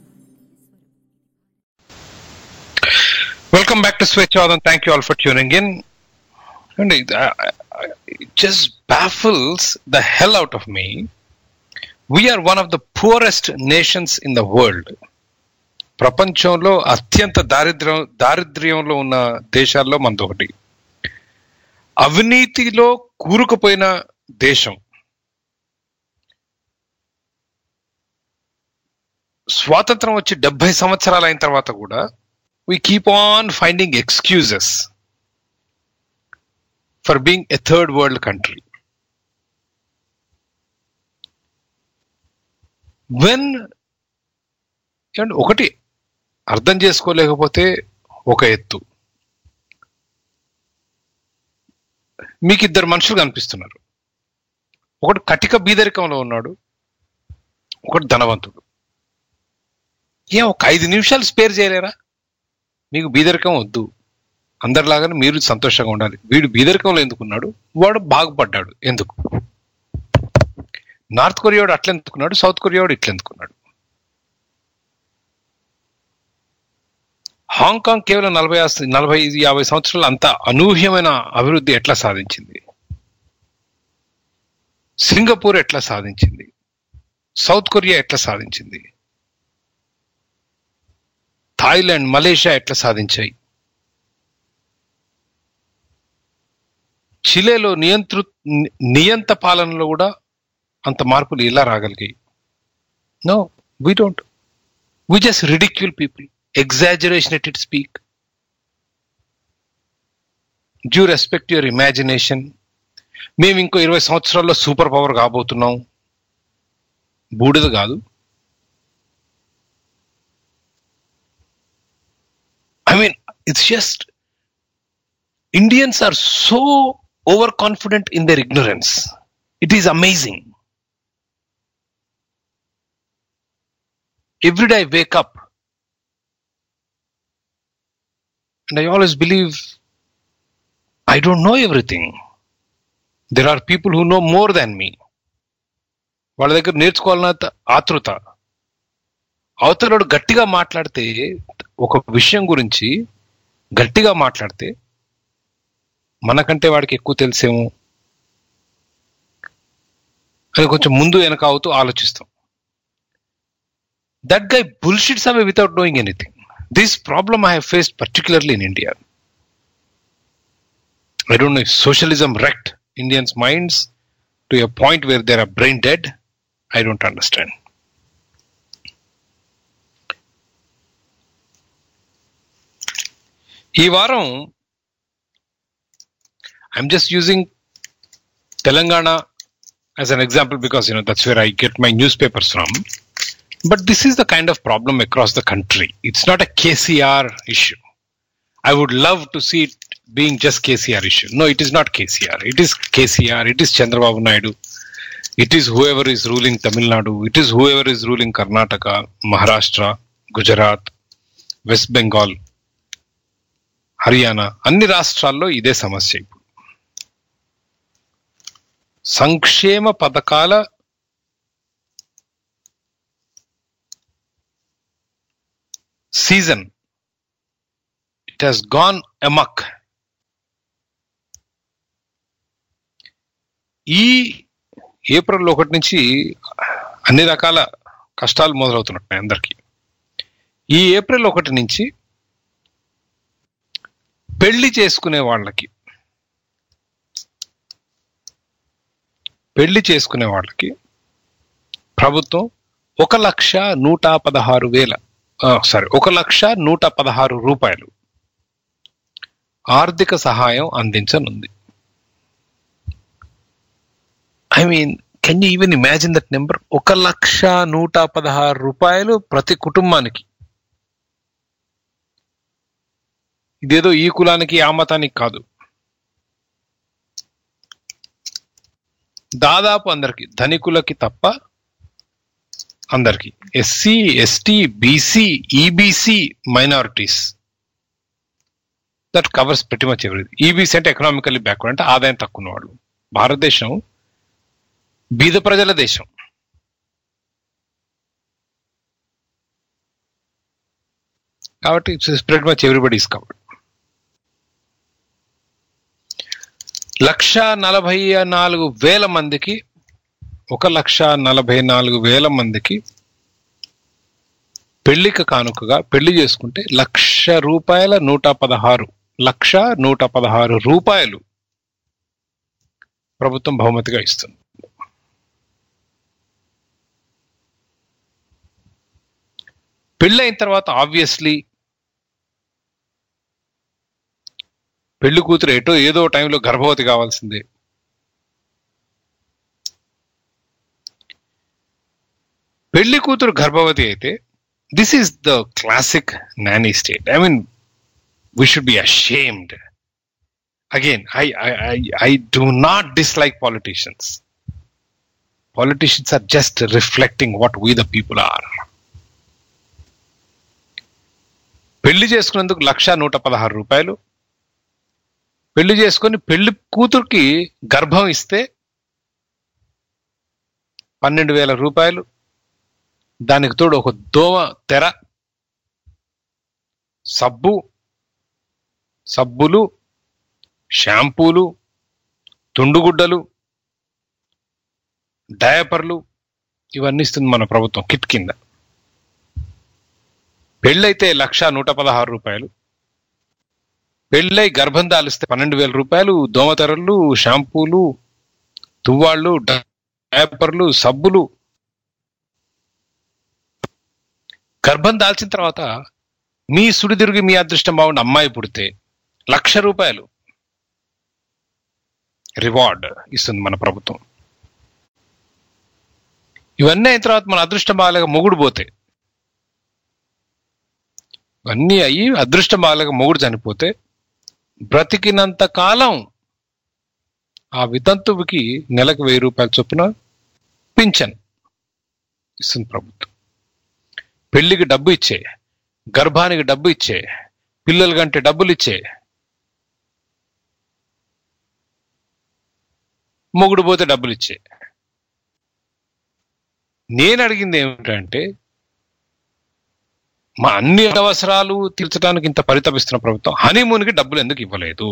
Welcome back to Switch On, and thank you all for tuning in. And it, uh, it just baffles the hell out of me. We are one of the poorest nations in the world. ప్రపంచంలో అత్యంత దారిద్ర్యం దారిద్ర్యంలో ఉన్న దేశాల్లో మనది ఒకటి. అవినీతిలో కూరుకుపోయిన దేశం. స్వాతంత్రం వచ్చి డెబ్బై సంవత్సరాలు అయిన తర్వాత కూడా we keep on finding excuses for being a third world country. When ఒకటి అర్థం చేసుకోలేకపోతే ఒక ఎత్తు. మీకు ఇద్దరు మనుషులు కనిపిస్తున్నారు. ఒకటి కటిక బీదరికంలో ఉన్నాడు, ఒకటి ధనవంతుడు. ఏం ఒక ఐదు నిమిషాలు స్పేర్ చేయలేరా? మీకు బీదరికం వద్దు, అందరిలాగానే మీరు సంతోషంగా ఉండాలి. వీడు బీదరికంలో ఎందుకున్నాడు, వాడు బాగుపడ్డాడు ఎందుకు? నార్త్ కొరియాడు అట్లా ఎందుకున్నాడు, సౌత్ కొరియాడు ఇట్లా ఎందుకున్నాడు? హాంకాంగ్ కేవలం నలభై నలభై యాభై సంవత్సరాలు అంత అనూహ్యమైన అభివృద్ధి ఎట్లా సాధించింది? సింగపూర్ ఎట్లా సాధించింది? సౌత్ కొరియా ఎట్లా సాధించింది? థాయిలాండ్, మలేషియా ఎట్లా సాధించాయి? చిలేలో నియంతృ నియంత పాలనలో కూడా అంత మార్పులు ఇలా రాగలిగాయి? No, we don't. We just ridicule people. Exaggeration at its peak. Due respect to your imagination. మేము ఇంకో ఇరవై సంవత్సరాల్లో సూపర్ పవర్ కాబోతున్నాం. బూడిద కాదు. I mean, it's just Indians are so overconfident in their ignorance. It is amazing. Every day I wake up and I always believe I don't know everything. There are people who know more than me. వాళ్ళ దగ్గర నేర్చుకోవాలన్న ఆతృత. అవతలడు గట్టిగా మాట్లాడితే, ఒక విషయం గురించి గట్టిగా మాట్లాడితే మనకంటే వాడికి ఎక్కువ తెలిసేమో అని కొంచెం ముందు వెనక అవుతూ ఆలోచిస్తాం. That guy bullshits away without knowing anything. This problem I have faced particularly in India. I don't know if socialism wrecked Indians' minds to a point where they are brain dead. I don't understand. ఈ వారం I'm just using Telangana as an example because, you know, that's where I get my newspapers from. But this is the kind of problem across the country. It's not a K C R issue. I would love to see it being just K C R issue. No, it is not K C R. It is K C R. It is Chandrababu Naidu. It is whoever is ruling Tamil Nadu. It is whoever is ruling Karnataka, Maharashtra, Gujarat, West Bengal, Haryana, అన్ని రాష్ట్రాల్లో ఇదే సమస్య. ఇప్పుడు సంక్షేమ పథకాల season, it has gone amok. ఈ April ఒకటి నుంచి అన్ని రకాల కష్టాలు మొదలవుతున్నట్టున్నాయి అందరికీ. ఈ ఏప్రిల్ ఒకటి నుంచి పెళ్లి చేసుకునే వాళ్ళకి పెళ్లి చేసుకునే వాళ్ళకి ప్రభుత్వం ఒక లక్ష నూట పదహారు వేల సారీ ఒక లక్ష నూట పదహారు రూపాయలు ఆర్థిక సహాయం అందించనుంది. I mean, can you even imagine that number? ఒక లక్ష నూట పదహారు రూపాయలు ప్రతి కుటుంబానికి. ఇదేదో ఈ కులానికి ఆ మతానికి కాదు, దాదాపు అందరికి, ధనికులకి తప్ప అందరికి. SC, ST, BC, EBC, minorities, that covers pretty much everything. EBC అంటే ఎకనామికల్లీ బ్యాక్వర్డ్, అంటే ఆదాయం తక్కువ ఉన్నవాళ్ళు. భారతదేశం బీద ప్రజల దేశం. కాబట్టి it's pretty much everybody is covered. లక్ష నలభై నాలుగు వేల మందికి ఒక లక్ష నలభై నాలుగు వేల మందికి పెళ్లికి కానుకగా పెళ్లి చేసుకుంటే లక్ష రూపాయల నూట పదహారు లక్ష నూట పదహారు రూపాయలు ప్రభుత్వం బహుమతిగా ఇస్తుంది. పెళ్ళైన తర్వాత ఆబ్వియస్లీ పెళ్లి కూతురు ఎటో ఏదో టైంలో గర్భవతి కావాల్సిందే. పెళ్లి కూతురు గర్భవతి అయితే this is the classic nanny state. I mean, we should be ashamed. Again, I I I do not dislike politicians. Politicians are just reflecting what we the people are. పెళ్లి చేసుకునేందుకు లక్ష నూట పదహారు రూపాయలు, పెళ్లి చేసుకొని పెళ్లి కూతురికి గర్భం ఇస్తే పన్నెండు వేల రూపాయలు, దానికి తోడు ఒక దోమ తెర, సబ్బు సబ్బులు షాంపూలు, తుండుగుడ్డలు, డయాపర్లు, ఇవన్నీ ఇస్తుంది మన ప్రభుత్వం కిట్ కింద. పెళ్ళైతే లక్ష నూట పదహారు రూపాయలు, పెళ్ళై గర్భం దాలిస్తే పన్నెండు వేల రూపాయలు, దోమతెరలు, షాంపూలు, తువ్వాళ్ళు, డయాపర్లు, సబ్బులు. గర్భం దాల్చిన తర్వాత మీ సుడి తిరిగి మీ అదృష్టం బాగుండి అమ్మాయి పుడితే లక్ష రూపాయలు రివార్డ్ ఇస్తుంది మన ప్రభుత్వం. ఇవన్నీ అయిన తర్వాత మన అదృష్టం బాగాలేక మొగుడు పోతే, ఇవన్నీ అయ్యి అదృష్టం బాగాలేక మొగుడు చనిపోతే బ్రతికినంత కాలం ఆ వితంతువుకి నెలకు వెయ్యి రూపాయల చొప్పున పింఛన్ ఇస్తుంది ప్రభుత్వం. పెళ్లికి డబ్బు ఇచ్చే, గర్భానికి డబ్బు ఇచ్చే, పిల్లల కంటే డబ్బులు ఇచ్చే, మొగుడు పోతే డబ్బులు ఇచ్చే. నేను అడిగింది ఏమిటంటే, మా అన్ని అవసరాలు తీర్చడానికి ఇంత పరితపిస్తున్న ప్రభుత్వం హనీమూన్కి డబ్బులు ఎందుకు ఇవ్వలేదు?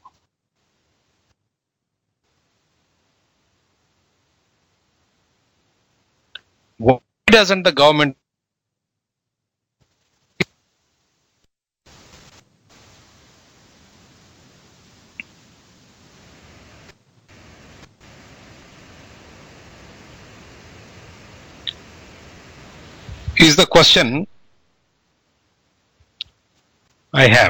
Why doesn't the government is the question I have.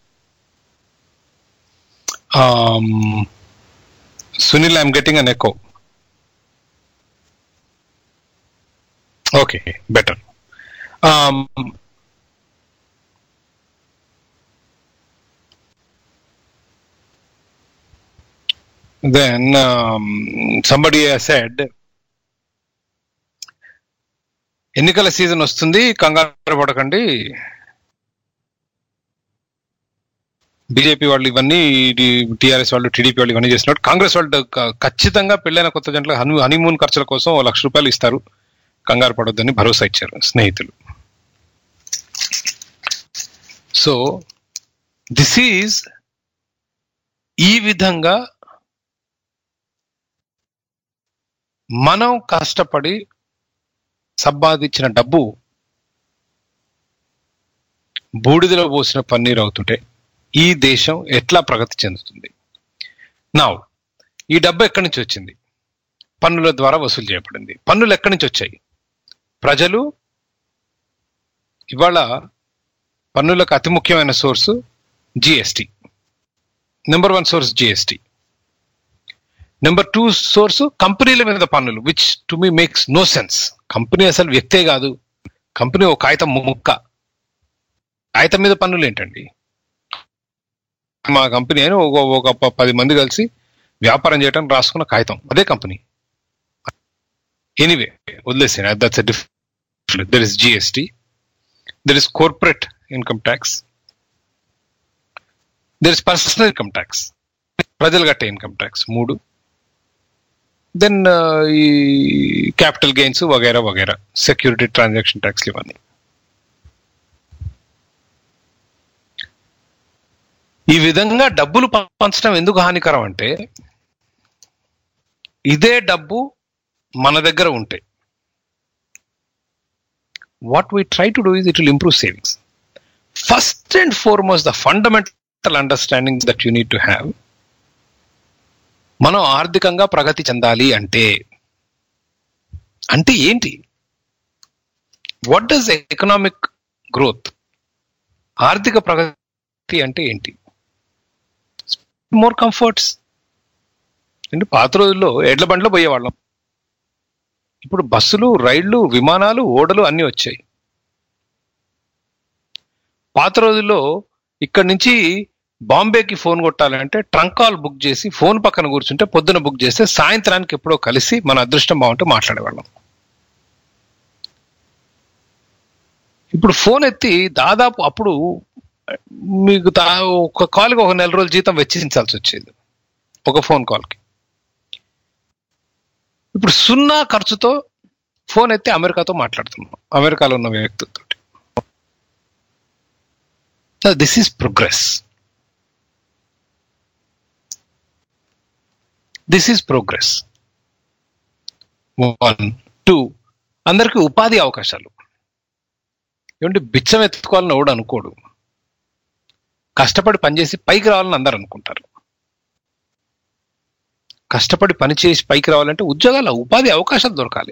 Um, Sunil, I'm getting an echo. Okay, better. Um, then um, somebody has said, ఎన్నికల సీజన్ వస్తుంది, కంగారు పడకండి, బీజేపీ వాళ్ళు ఇవన్నీ, టీఆర్ఎస్ వాళ్ళు, టీడీపీ వాళ్ళు ఇవన్నీ చేస్తున్నారు, కాంగ్రెస్ వాళ్ళు ఖచ్చితంగా పెళ్ళైన కొత్త జంటలకు హనీ హనీమూన్ ఖర్చుల కోసం ఓ లక్ష రూపాయలు ఇస్తారు, కంగారు పడొద్దని భరోసా ఇచ్చారు స్నేహితులు. సో దిస్ ఈజ్, ఈ విధంగా మనం కష్టపడి సంపాదించిన డబ్బు బూడిదలో పోసిన పన్నీరు అవుతుంటే ఈ దేశం ఎట్లా ప్రగతి చెందుతుంది? నా ఈ డబ్బు ఎక్కడి నుంచి వచ్చింది? పన్నుల ద్వారా వసూలు చేయబడింది. పన్నులు ఎక్కడి నుంచి వచ్చాయి? ప్రజలు, ఇవాళ పన్నులకు అతి ముఖ్యమైన source GST. Number one source GST. Number two source కంపెనీల మీద పన్నులు, which to me makes no sense. Company అసలు వ్యక్తే కాదు, కంపెనీ ఒక కాగితం ముక్క. కాగితం మీద పన్నులు ఏంటండి? మా కంపెనీ అని ఒక ఒక పది మంది కలిసి వ్యాపారం చేయడానికి రాసుకున్న కాగితం, అదే కంపెనీ. ఎనీవే వదిలేసాను, that's a different. There is GST, there is corporate income tax, there is personal income tax, ప్రజలు కట్టే ఇన్కమ్ ట్యాక్స్ మూడు. దెన్ ఈ క్యాపిటల్ గెయిన్స్ వగైరా వగైరా, సెక్యూరిటీ ట్రాన్సాక్షన్ ట్యాక్స్లు ఇవన్నీ. ఈ విధంగా డబ్బులు పంచడం ఎందుకు హానికరం అంటే, ఇదే డబ్బు మన దగ్గర ఉంటే what we try to do is it will improve savings. First and foremost the fundamental understanding that you need to have, మనం ఆర్థికంగా ప్రగతి చెందాలి అంటే అంటే ఏంటి? వాట్ డస్ ఎకనామిక్ గ్రోత్, ఆర్థిక ప్రగతి అంటే ఏంటి? More comforts. అంటే పాత రోజుల్లో ఎడ్ల బండ్లో పోయేవాళ్ళం, ఇప్పుడు బస్సులు, రైళ్లు, విమానాలు, ఓడలు అన్నీ వచ్చాయి. పాత రోజుల్లో ఇక్కడి నుంచి బాంబేకి ఫోన్ కొట్టాలంటే ట్రంక్ కాల్ బుక్ చేసి ఫోన్ పక్కన కూర్చుంటే పొద్దున బుక్ చేస్తే సాయంత్రానికి ఎప్పుడో కలిసి మన అదృష్టం బాగుంటే మాట్లాడేవాళ్ళం. ఇప్పుడు ఫోన్ ఎత్తి దాదాపు అప్పుడు మీకు ఒక కాల్కి ఒక నెల రోజులు జీతం వెచ్చించాల్సి వచ్చేది ఒక ఫోన్ కాల్కి. ఇప్పుడు సున్నా ఖర్చుతో ఫోన్ ఎత్తి అమెరికాతో మాట్లాడుతున్నాం, అమెరికాలో ఉన్న వ్యక్తితో. This is progress. This is progress. One two, అందరికీ ఉపాధి అవకాశాలు. ఏమంటే బిచ్చం ఎత్తుకోవాలని ఎవడు అనుకోడు, కష్టపడి పనిచేసి పైకి రావాలని అందరు అనుకుంటారు. కష్టపడి పనిచేసి పైకి రావాలంటే ఉద్యోగాల ఉపాధి అవకాశాలు దొరకాలి.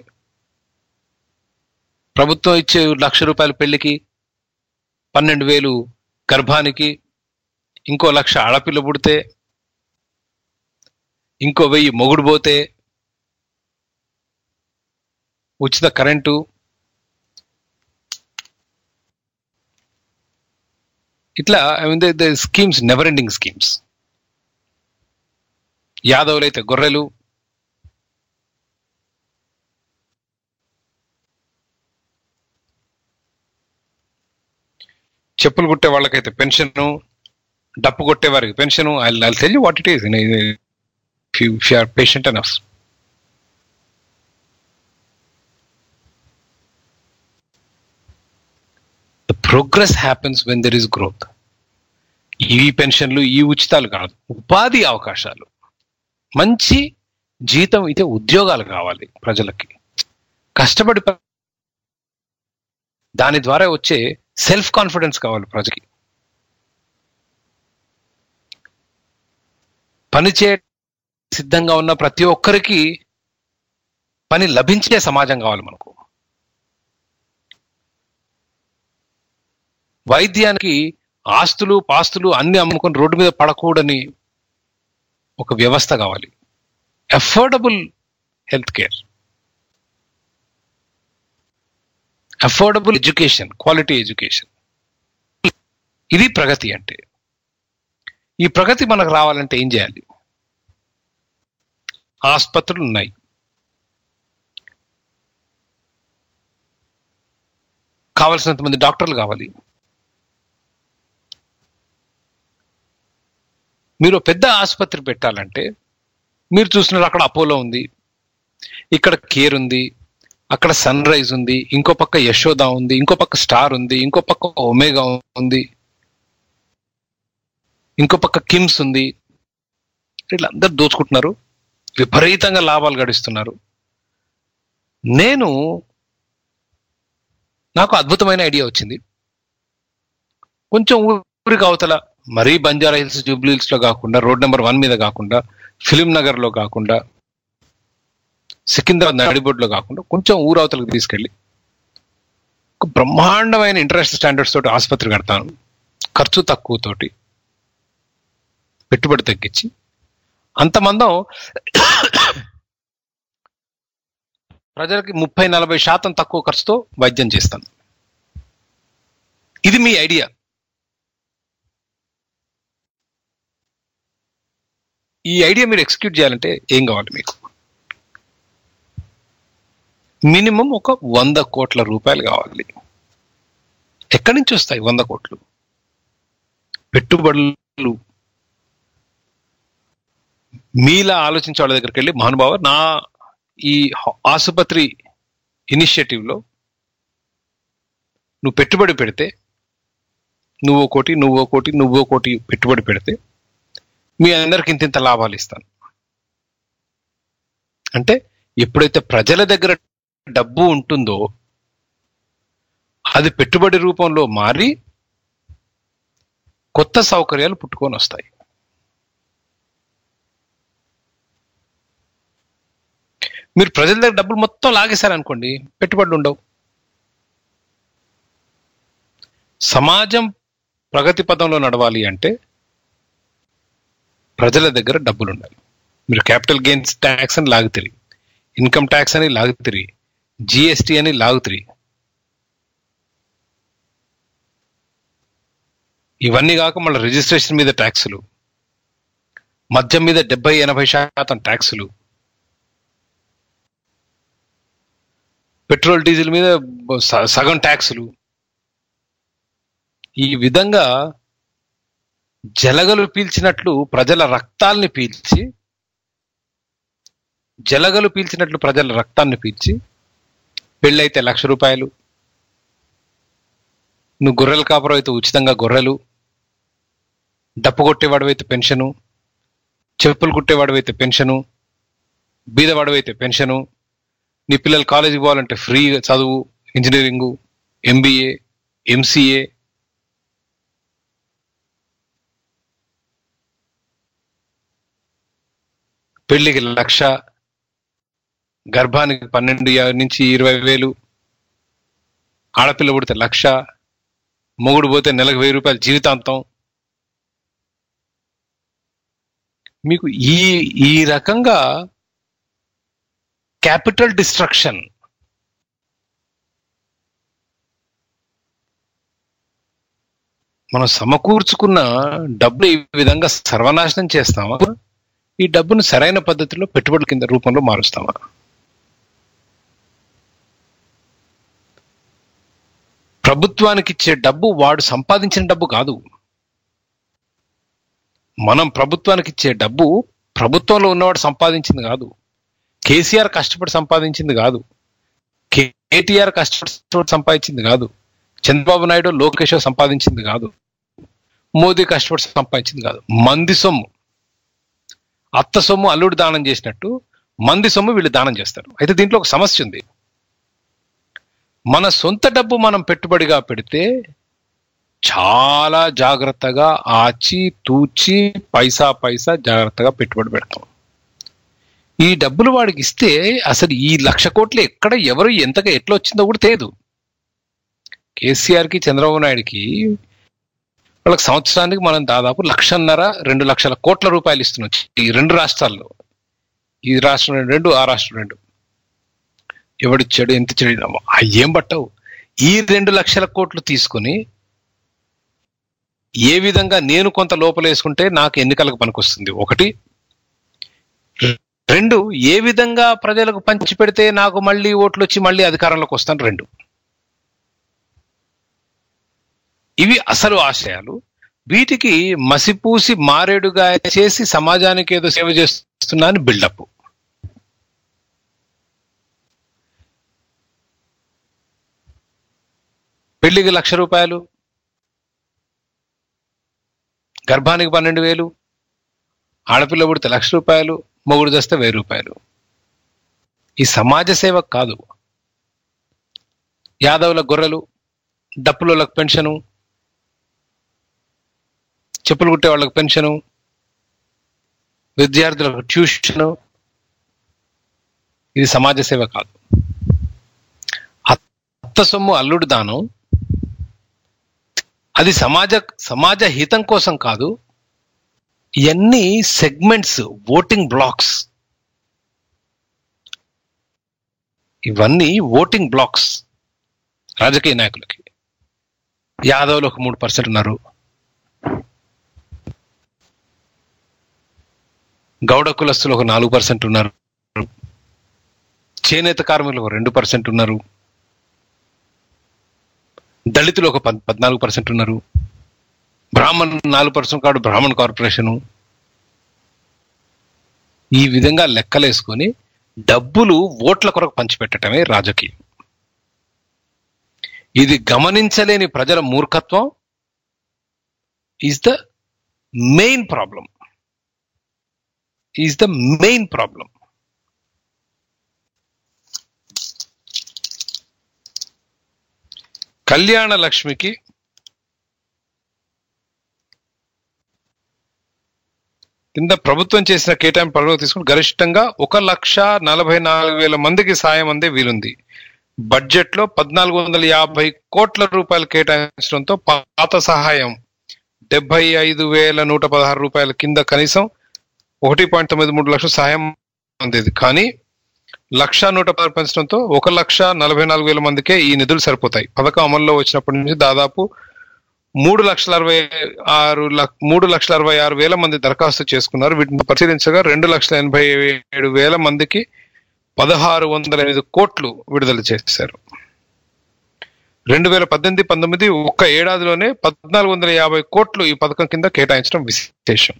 ప్రభుత్వం ఇచ్చే లక్ష రూపాయల పెళ్లికి, పన్నెండు వేలు గర్భానికి, ఇంకో లక్ష ఆడపిల్ల పుడితే, ఇంకో వెయ్యి మొగుడు పోతే, ఉచిత కరెంటు, ఇట్లా I mean the schemes never ending schemes. యాదవులైతే గొర్రెలు, చెప్పులు కుట్టే వాళ్ళకైతే పెన్షను, డప్పు కొట్టే వారికి pension. I I tell you what it is if you are patient enough. The progress happens when there is growth. ఈ పెన్షన్లు, ఈ ఉచితాలు కాదు, ఉపాధి అవకాశాలు, మంచి జీతం అయితే ఉద్యోగాలు కావాలి ప్రజలకి. కష్టపడి దాని ద్వారా వచ్చే సెల్ఫ్ కాన్ఫిడెన్స్ కావాలి ప్రజకి. పని చే సిద్ధంగా ఉన్న ప్రతి ఒక్కరికి పని లభించే సమాజం కావాలి మనకు. వైద్యానికి ఆస్తులు పాస్తులు అన్ని అమ్ముకొని రోడ్డు మీద పడకూడని ఒక వ్యవస్థ కావాలి. Affordable health care, affordable education, quality education. ఇది ప్రగతి అంటే. ఈ ప్రగతి మనకు రావాలంటే ఏం చేయాలి? ఆసుపత్రులు ఉన్నాయి, కావలసినంత మంది డాక్టర్లు కావాలి. మీరు పెద్ద ఆసుపత్రి పెట్టాలంటే మీరు చూస్తున్నారు, అక్కడ అపోలో ఉంది, ఇక్కడ కేర్ ఉంది, అక్కడ సన్ రైజ్ ఉంది, ఇంకో పక్క యశోద ఉంది, ఇంకో పక్క స్టార్ ఉంది, ఇంకో పక్క ఒమేగా ఉంది, ఇంకో పక్క కిమ్స్ ఉంది. వీళ్ళందరూ దోచుకుంటున్నారు, విపరీతంగా లాభాలు గడిస్తున్నారు. నేను నాకు అద్భుతమైన ఐడియా వచ్చింది. కొంచెం ఊరికి అవతల, మరీ బంజారా హిల్స్ జూబ్లీ హిల్స్ లో కాకుండా, రోడ్ నెంబర్ వన్ మీద కాకుండా, ఫిలిం నగర్ లో కాకుండా, సికింద్రాబాద్ నడిబొడ్లో కాకుండా కొంచెం ఊరవతలకు తీసుకెళ్ళి ఒక బ్రహ్మాండమైన ఇంటర్నేషనల్ స్టాండర్డ్స్ తోటి ఆసుపత్రి కడతాను. ఖర్చు తక్కువతోటి, పెట్టుబడి తగ్గించి, అంతమందం ప్రజలకి ముప్పై నలభై శాతం తక్కువ ఖర్చుతో వైద్యం చేస్తాను. ఇది మీ ఐడియా. ఈ ఐడియా మీరు ఎగ్జిక్యూట్ చేయాలంటే ఏం కావాలి మీకు? మినిమం ఒక వంద కోట్ల రూపాయలు కావాలి. ఎక్కడి నుంచి వస్తాయి వంద కోట్లు? పెట్టుబడులు. మీలా ఆలోచించే వాళ్ళ దగ్గరికి వెళ్ళి, మహానుభావ, నా ఈ ఆసుపత్రి ఇనిషియేటివ్లో నువ్వు పెట్టుబడి పెడితే, నువ్వో కోటి నువ్వో కోటి నువ్వో కోటి పెట్టుబడి పెడితే మీ అందరికి ఇంత ఇంత లాభాలు ఇస్తాను అంటే, ఎప్పుడైతే ప్రజల దగ్గర డబ్బు ఉంటుందో అది పెట్టుబడి రూపంలో మారి కొత్త సౌకర్యాలు పుట్టుకొని వస్తాయి. మీరు ప్రజల దగ్గర డబ్బులు మొత్తం లాగేశారనుకోండి, పెట్టుబడులు ఉండవు. సమాజం ప్రగతి పదంలో నడవాలి అంటే ప్రజల దగ్గర డబ్బులు ఉండాలి. మీరు క్యాపిటల్ గెయిన్స్ ట్యాక్స్ అని లాగుతిరి, ఇన్కమ్ ట్యాక్స్ అని లాగుతిరి, జిఎస్టీ అని లాగుతిరి. ఇవన్నీ కాక మళ్ళీ రిజిస్ట్రేషన్ మీద ట్యాక్సులు, మద్యం మీద డెబ్బై ఎనభై శాతం ట్యాక్సులు, పెట్రోల్ డీజిల్ మీద సగం ట్యాక్సులు. ఈ విధంగా జలగలు పీల్చినట్లు ప్రజల రక్తాల్ని పీల్చి జలగలు పీల్చినట్లు ప్రజల రక్తాన్ని పీల్చి, పెళ్ళైతే లక్ష రూపాయలు, నువ్వు గొర్రెల కాపురం అయితే ఉచితంగా గొర్రెలు, డప్పు కొట్టేవాడు పెన్షను, చెప్పులు కుట్టేవాడు పెన్షను, బీదవాడు అయితే పెన్షను, నీ పిల్లలు కాలేజీకి పోవాలంటే ఫ్రీ చదువు, ఇంజనీరింగు, ఎంబీఏ, ఎంసీఏ. పెళ్లికి లక్ష, గర్భానికి పన్నెండు నుంచి ఇరవై వేలు, ఆడపిల్ల పుడితే లక్ష, మొగుడు పోతే నెలకు వెయ్యి రూపాయలు జీవితాంతం. మీకు ఈ ఈ రకంగా క్యాపిటల్ డిస్ట్రక్షన్, మనం సమకూర్చుకున్న డబ్బులు ఈ విధంగా సర్వనాశనం చేస్తామా? ఈ డబ్బును సరైన పద్ధతిలో పెట్టుబడుల కింద రూపంలో మారుస్తామా? ప్రభుత్వానికి ఇచ్చే డబ్బు వాడు సంపాదించిన డబ్బు కాదు. మనం ప్రభుత్వానికి ఇచ్చే డబ్బు ప్రభుత్వంలో ఉన్నవాడు సంపాదించింది కాదు. కేసీఆర్ కష్టపడి సంపాదించింది కాదు. కేటీఆర్ కష్టపడి సంపాదించింది కాదు. చంద్రబాబు నాయుడు లోకేష్ సంపాదించింది కాదు. మోదీ కష్టపడి సంపాదించింది కాదు. మంది సొమ్ము, అత్త సొమ్ము అల్లుడు దానం చేసినట్టు మంది సొమ్ము వీళ్ళు దానం చేస్తారు. అయితే దీంట్లో ఒక సమస్య ఉంది. మన సొంత డబ్బు మనం పెట్టుబడిగా పెడితే చాలా జాగ్రత్తగా ఆచి తూచి పైసా పైసా జాగ్రత్తగా పెట్టుబడి పెడతాం. ఈ డబ్బులు వాడికి ఇస్తే అసలు ఈ లక్ష కోట్లు ఎక్కడ ఎవరు ఎంతగా ఎట్లా వచ్చిందో కూడా తెలియదు. కేసీఆర్కి చంద్రబాబు నాయుడుకి వాళ్ళకి సంవత్సరానికి మనం దాదాపు లక్షన్నర రెండు లక్షల కోట్ల రూపాయలు ఇస్తున్నాం ఈ రెండు రాష్ట్రాల్లో. ఈ రాష్ట్రం రెండు, ఆ రాష్ట్రం రెండు. ఎవడిచ్చాడు, ఎంత ఇచ్చాడు, అయ్యేం పట్టవు. ఈ రెండు లక్షల కోట్లు తీసుకుని ఏ విధంగా నేను కొంత లోపల వేసుకుంటే నాకు ఎన్నికలకు పనికొస్తుంది ఒకటి, రెండు ఏ విధంగా ప్రజలకు పంచి పెడితే నాకు మళ్ళీ ఓట్లు వచ్చి మళ్ళీ అధికారంలోకి వస్తాను రెండు. ఇవి అసలు ఆశయాలు. వీటికి మసిపూసి మారేడుగా చేసి సమాజానికి ఏదో సేవ చేస్తున్నా అని బిల్డప్. పెళ్లికి లక్ష రూపాయలు, గర్భానికి పన్నెండు వేలు, ఆడపిల్ల పుడితే లక్ష రూపాయలు, మొగుడు చేస్తే వెయ్యి రూపాయలు. ఈ సమాజ సేవ కాదు. యాదవుల గొర్రెలు, డప్పులకు పెన్షను, చెప్పులు కుట్టే వాళ్ళకి పెన్షను, విద్యార్థులకు ట్యూషను, ఇది సమాజ సేవ కాదు. అత్త సొమ్ము అల్లుడు దానం, అది సమాజ సమాజ హితం కోసం కాదు. ఇవన్నీ సెగ్మెంట్స్, ఓటింగ్ బ్లాక్స్. ఇవన్నీ ఓటింగ్ బ్లాక్స్ రాజకీయ నాయకులకి. యాదవ్లు ఒక మూడు పర్సెంట్ ఉన్నారు, గౌడ కులస్తులు ఒక నాలుగు పర్సెంట్ ఉన్నారు, చేనేత కార్మికులు ఒక రెండు పర్సెంట్ ఉన్నారు, దళితులు ఒక పద్నాలుగు పర్సెంట్ ఉన్నారు, బ్రాహ్మణ్ నాలుగు పర్సెంట్ కాడు బ్రాహ్మణ్ కార్పొరేషను. ఈ విధంగా లెక్కలేసుకొని డబ్బులు ఓట్ల కొరకు పంచిపెట్టడమే రాజకీయం. ఇది గమనించలేని ప్రజల మూర్ఖత్వం is the main problem. Is the main problem. కళ్యాణ లక్ష్మికి కింద ప్రభుత్వం చేసిన కేటాయింపు పరిగణలోకి తీసుకుని గరిష్టంగా ఒక లక్ష నలభై నాలుగు వేల మందికి సాయం అందే వీలుంది. బడ్జెట్ లో పద్నాలుగు వందల యాభై కోట్ల రూపాయలు కేటాయించడంతో పాత సహాయం డెబ్బై ఐదు వేల నూట పదహారు రూపాయల కింద కనీసం ఒకటి పాయింట్ తొమ్మిది మూడు లక్షల సహాయం అందేది. కానీ లక్ష నూట పదహారు పెంచడంతో ఒక లక్ష నలభై నాలుగు వేల మందికే ఈ నిధులు సరిపోతాయి. పథకం అమల్లో వచ్చినప్పటి నుంచి దాదాపు మూడు లక్షల అరవై ఆరు మూడు లక్షల అరవై ఆరు వేల మంది దరఖాస్తు చేసుకున్నారు. వీటిని పరిశీలించగా రెండు లక్షల ఎనభై ఏడు వేల మందికి పదహారు వందల ఎనిమిది కోట్లు విడుదల చేశారు. రెండు వేల పద్దెనిమిది పంతొమ్మిది ఒక్క ఏడాదిలోనే పద్నాలుగు వందల యాభై కోట్లు ఈ పథకం కింద కేటాయించడం విశేషం.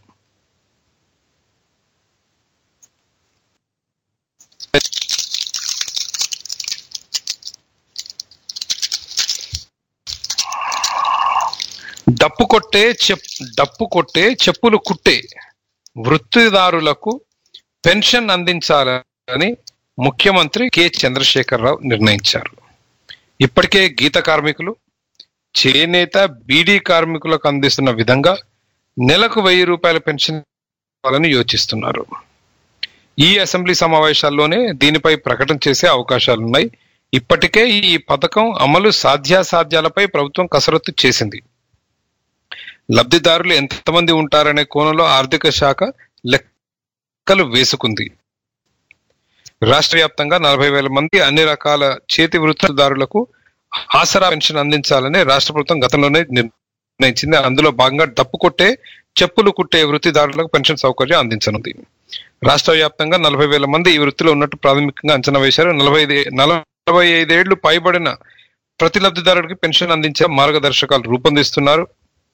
డప్పు కొట్టే చెప్ డప్పు కొట్టే చెప్పులు కుట్టే వృత్తిదారులకు పెన్షన్ అందించాలని ముఖ్యమంత్రి కె చంద్రశేఖరరావు నిర్ణయించారు. ఇప్పటికే గీత కార్మికులు, చేనేత, బీడీ కార్మికులకు అందిస్తున్న విధంగా నెలకు వెయ్యి రూపాయల పెన్షన్ ఇవ్వాలని యోచిస్తున్నారు. ఈ అసెంబ్లీ సమావేశాల్లోనే దీనిపై ప్రకటన చేసే అవకాశాలున్నాయి. ఇప్పటికే ఈ పథకం అమలు సాధ్యాసాధ్యాలపై ప్రభుత్వం కసరత్తు చేసింది. లబ్ధిదారులు ఎంతమంది ఉంటారనే కోణంలో ఆర్థిక శాఖ లెక్కలు వేసుకుంది. రాష్ట్ర వ్యాప్తంగా నలభై వేల మంది అన్ని రకాల చేతి వృత్తిదారులకు ఆసరా పెన్షన్ అందించాలని రాష్ట్ర ప్రభుత్వం గతంలోనే నిర్ణయించింది. అందులో భాగంగా డప్పు కొట్టే, చెప్పులు కుట్టే వృత్తిదారులకు పెన్షన్ సౌకర్యం అందించనుంది. రాష్ట్ర వ్యాప్తంగా నలభై వేల మంది ఈ వృత్తిలో ఉన్నట్టు ప్రాథమికంగా అంచనా వేశారు. నలభై ఐదు నలభై ఐదేళ్లు పైబడిన ప్రతి లబ్ధిదారుడికి పెన్షన్ అందించే మార్గదర్శకాలు రూపొందిస్తున్నారు.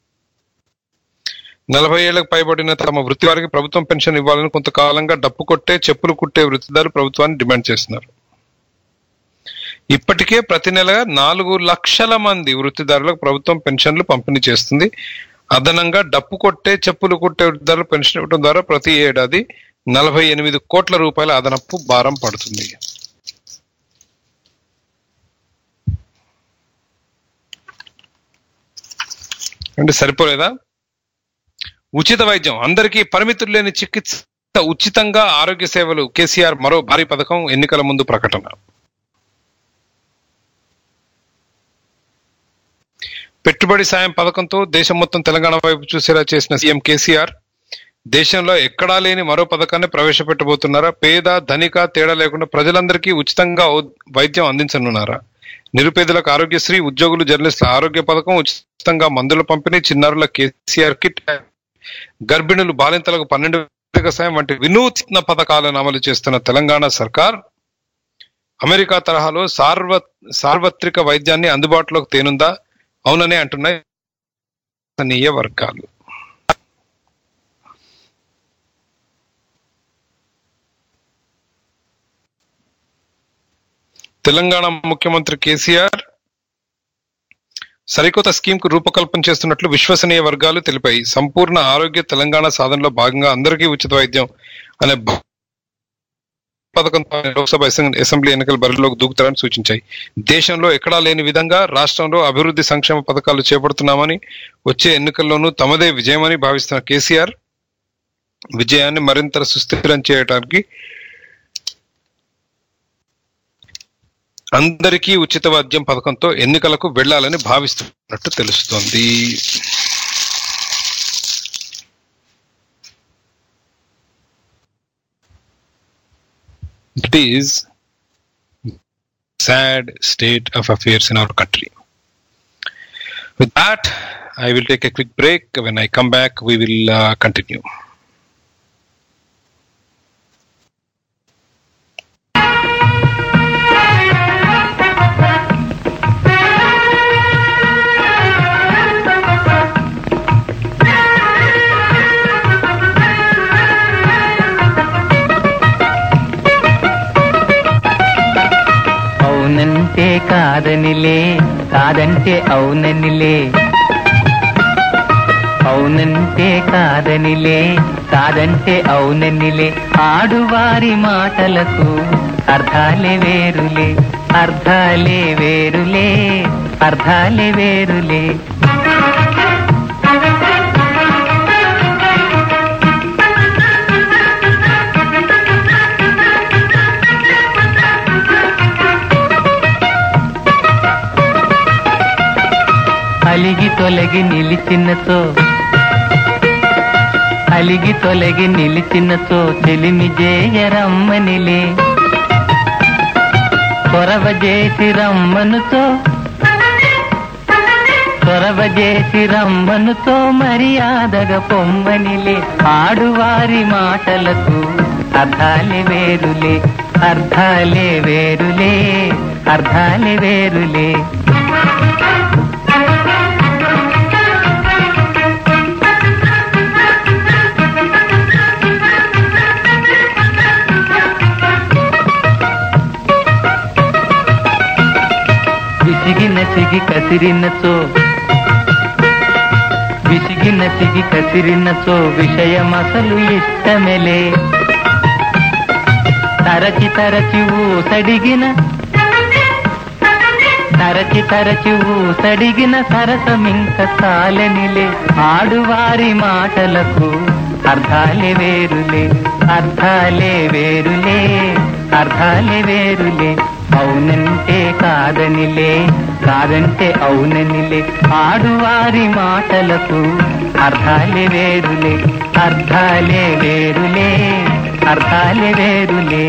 నలభై ఏళ్లకు పైబడిన తమ వృత్తి వారికి ప్రభుత్వం పెన్షన్ ఇవ్వాలని కొంతకాలంగా డప్పు కొట్టే చెప్పులు కుట్టే వృత్తిదారులు ప్రభుత్వాన్ని డిమాండ్ చేస్తున్నారు. ఇప్పటికే ప్రతి నెల నాలుగు లక్షల మంది వృత్తిదారులకు ప్రభుత్వం పెన్షన్లు పంపిణీ చేస్తుంది. అదనంగా డప్పు కొట్టే చెప్పులు కుట్టే వృత్తిదారులు పెన్షన్ ఇవ్వడం ద్వారా ప్రతి ఏడాది నలభై ఎనిమిది కోట్ల రూపాయల అదనపు భారం పడుతుంది. అంటే సరిపోలేదా? ఉచిత వైద్యం, అందరికీ పరిమితులు లేని చికిత్స, ఉచితంగా ఆరోగ్య సేవలు. కేసీఆర్ మరో భారీ పథకం ఎన్నికల ముందు ప్రకటన. పెట్టుబడి సాయం పథకంతో దేశం మొత్తం తెలంగాణ వైపు చూసేలా చేసిన సీఎం కేసీఆర్ దేశంలో ఎక్కడా లేని మరో పథకాన్ని ప్రవేశపెట్టబోతున్నారా? పేద ధనిక తేడా లేకుండా ప్రజలందరికీ ఉచితంగా వైద్యం అందించనున్నారా? నిరుపేదలకు ఆరోగ్యశ్రీ, ఉద్యోగులు జర్నలిస్టుల ఆరోగ్య పథకం, ఉచితంగా మందుల పంపిణీ, చిన్నారుల కేసీఆర్ కిట్, గర్భిణులు బాలింతలకు పన్నెండు సాయం వంటి వినూత్న పథకాలను అమలు చేస్తున్న తెలంగాణ సర్కార్ అమెరికా తరహాలో సార్వ సార్వత్రిక వైద్యాన్ని అందుబాటులోకి తేనుందా? అవుననే అంటున్నాయి స్థానీయ వర్గాలు. తెలంగాణ ముఖ్యమంత్రి కేసీఆర్ సరికొత్త స్కీమ్ కు రూపకల్పన చేస్తున్నట్లు విశ్వసనీయ వర్గాలు తెలిపాయి. సంపూర్ణ ఆరోగ్య తెలంగాణ సాధనలో భాగంగా అందరికీ ఉచిత వైద్యం అనే పథకంతో లోక్సభ అసెంబ్లీ ఎన్నికల బరిలోకి దూకుతారని సూచించాయి. దేశంలో ఎక్కడా లేని విధంగా రాష్ట్రంలో అభివృద్ధి సంక్షేమ పథకాలు చేపడుతున్నామని, వచ్చే ఎన్నికల్లోనూ తమదే విజయమని భావిస్తున్న కేసీఆర్ విజయాన్ని మరింత సుస్థిరం చేయడానికి అందరికీ ఉచిత వైద్యం పథకంతో ఎన్నికలకు వెళ్లాలని భావిస్తున్నట్టు తెలుస్తోంది. It is sad state of affairs in our country. With that, I will take a quick break. When I come back, we will uh, continue. అవునంటే కాదనిలే, కాదంటే అవుననిలే. అవునంటే కాదనిలే, కాదంటే అవుననిలే. ఆడువారి మాటలకు అర్థాలే వేరులే, అర్థాలే వేరులే, అర్థాలే వేరులే. అలిగి తొలగి నిలిచినతో, అలిగి తొలగి నిలిచినతో చెలిమి జేయరమ్మనిలే. కొరవ చేసి రమ్మనుతో, కొరవ చేసి రమ్మనుతో మర్యాదగా పొమ్మనిలే. ఆడువారి మాటలకు అర్థాలే వేరులే, అర్థాలే వేరులే, అర్థాలే వేరులే. విసిగిన సిగి కసిరినచో, విసిగిన సిగి కసిరినచో విషయమసలు ఇష్టమెలే. తరచి తరచి ఊసడిగిన, తరచి తరచి ఊసడిగిన సరసమింక సాలనిలే. ఆడువారి మాటలకు అర్థాలే వేరులే, అర్థాలే వేరులే, అర్థాలే వేరులే. అవునంటే కాదనిలే, కాదంటే అవుననిలే. ఆడువారి మాటలకు అర్థాలే వేరులే, అర్థాలే వేరులే, అర్థాలే వేరులే.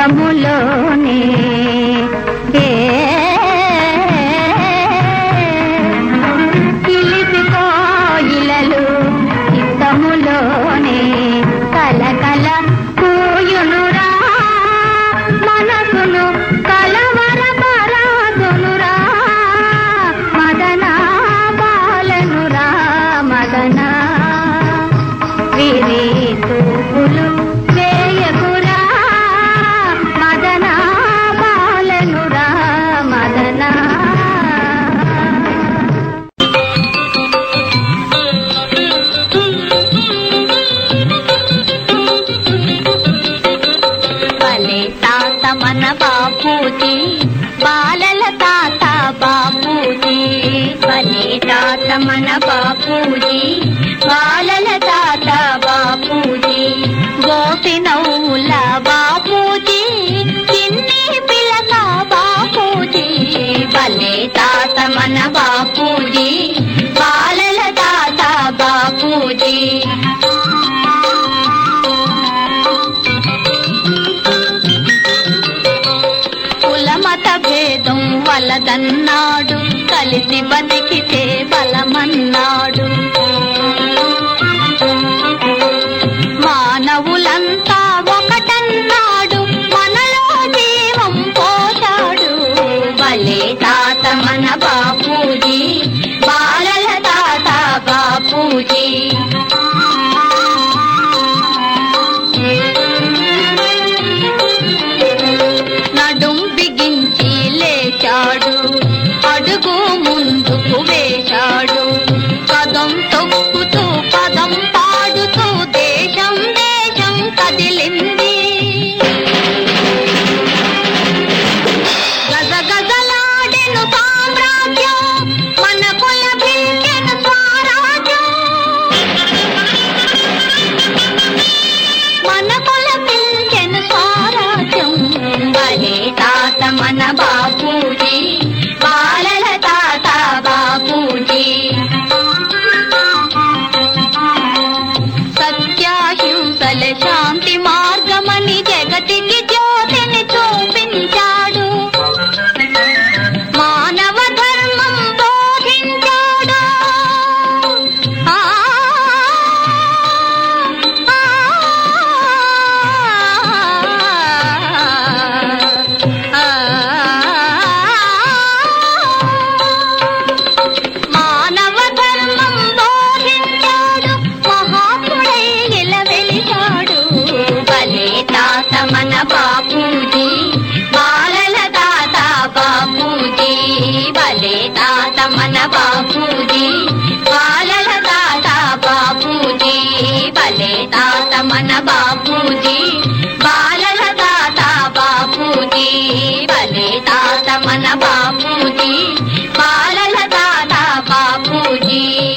చిత్తములోనే కిలిపికో ఇలలు చిత్తములోనే కలకల కూయునురా మనసును కలవరపరాదునురా మదనా బాలనురా మదనా విరి తూపులు వేయకురా మదనా బాలనురా మదనా భలే తాత మన బాపూజీ బాలల తాత బాపూజీ భలే తాత మన బాపూజీ బాలల తాత బాపూజీ గోపి నవ్వుల బాపూజీ చిన్ని పిలక బాపూజీ భలే తాత మన బాపూజీ బాలల తాత బాపూజీ కులమత భేదం వలదన్నాడు కలిసి బతికితే బలమన్నాడు మానవులంతా ఒకటన్నాడు మనలో జీవం పోశాడు భలే తాత మన బాపూజీ బాలల తాత బాపూజీ నడుం బిగించి లేచాడు అడుగు ముందుకు వేశాడు పదం తొక్కుతూ పదం పాడుతూ దేశం దేశం కదిలింది గజగజలాడెను సామ్రాజ్యం మనకు లభించెను స్వరాజ్యం మనకు లభించెను స్వరాజ్యం భలే తాత మన బాపూజీ బాలల తాత బాపూజీ సత్యాహింసల శాంతి మార్గమని జగతికి జ్యోతిని చూపించాడు మానవ ధర్మం బోధించాడు ఆ మానవ ధర్మం బోధించాడు మహాత్ముడై ఇలా వెలిశాడు భలే తాత మన బాపూజీ బాలల తాత బాపూజీ భలే తాత మన బాపూజీ బాలల తాత బాపూజీ భలే తాత మన బాపూజీ బాలల తాత బాపూజీ భలే తాత మన బాపూజీ బాలల తాత బాపూజీ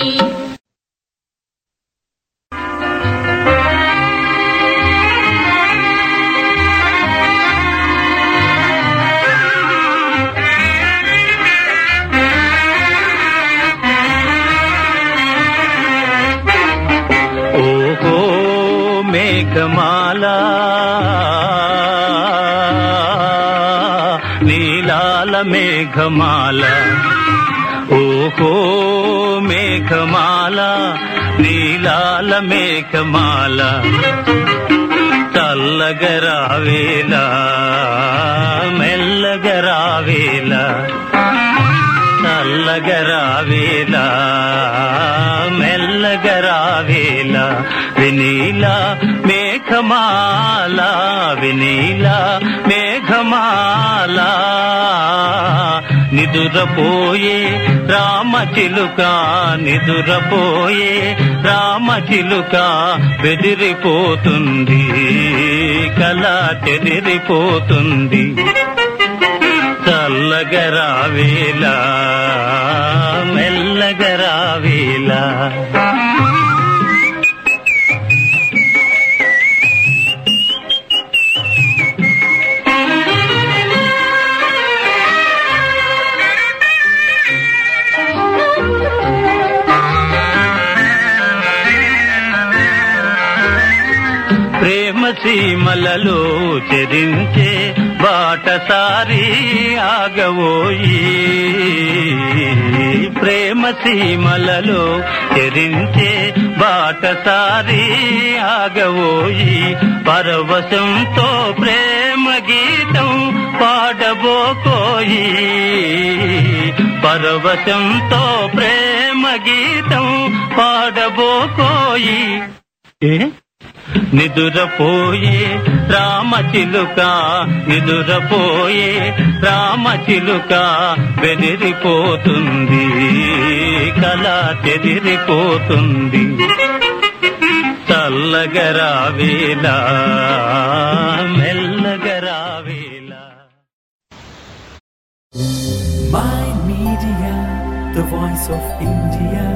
ఓహో మేఘమాల నీలాల మేఘమాల ఓహో మేఘమాల నీలాల మేఘమాల చల్లగరావేలా మెల్లగరావేలా చల్లగరావేలా మెల్లగరావేలా వినీలా మేఘమాల వినీలా మేఘమాల నిదురపోయే రామచిలుక నిదురపోయే రామచిలుక బెదిరిపోతుంది కల చెదిరిపోతుంది చల్లగరావేలా మెల్లగరావేలా ప్రేమ సీమలలో చెరించే బాటసారి ఆగవోయి, ప్రేమ సీమలలో చెరించే బాటసారి ఆగవోయి, పరవశంతో ప్రేమ గీతం పాడబోకోయి, పరవశంతో ప్రేమ గీతం పాడబోకోయి. నిదురపోయే రామచిలుక, నిదురపోయే రామచిలుక బెదిరిపోతుంది, కళ చెదిరిపోతుంది. చల్లగరావేలా మెల్లగరావేలా. Mind Media, the voice of India.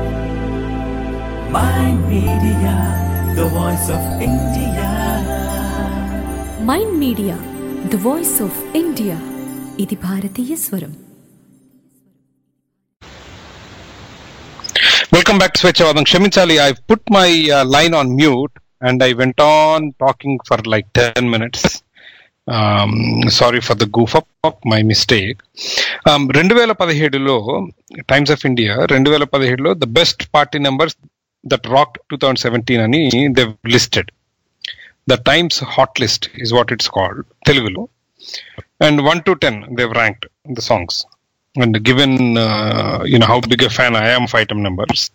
Mind Media, the voice of India. Mind media the voice of India. ఇది భారతీయ స్వరం. వెల్కమ్ బ్యాక్ టు స్వేచ్ఛవాదం. క్షమించాలి, I put my line on mute and I went on talking for like ten minutes. Sorry for the goof up, my mistake. రెండు వేల పదిహేడులో times of India రెండు వేల పదిహేడులో the best party numbers that rock two thousand seventeen అని they listed. The times hot list is what it's called తెలుగులో. And one to ten they've ranked the songs. And given you know how big a fan I am of item numbers,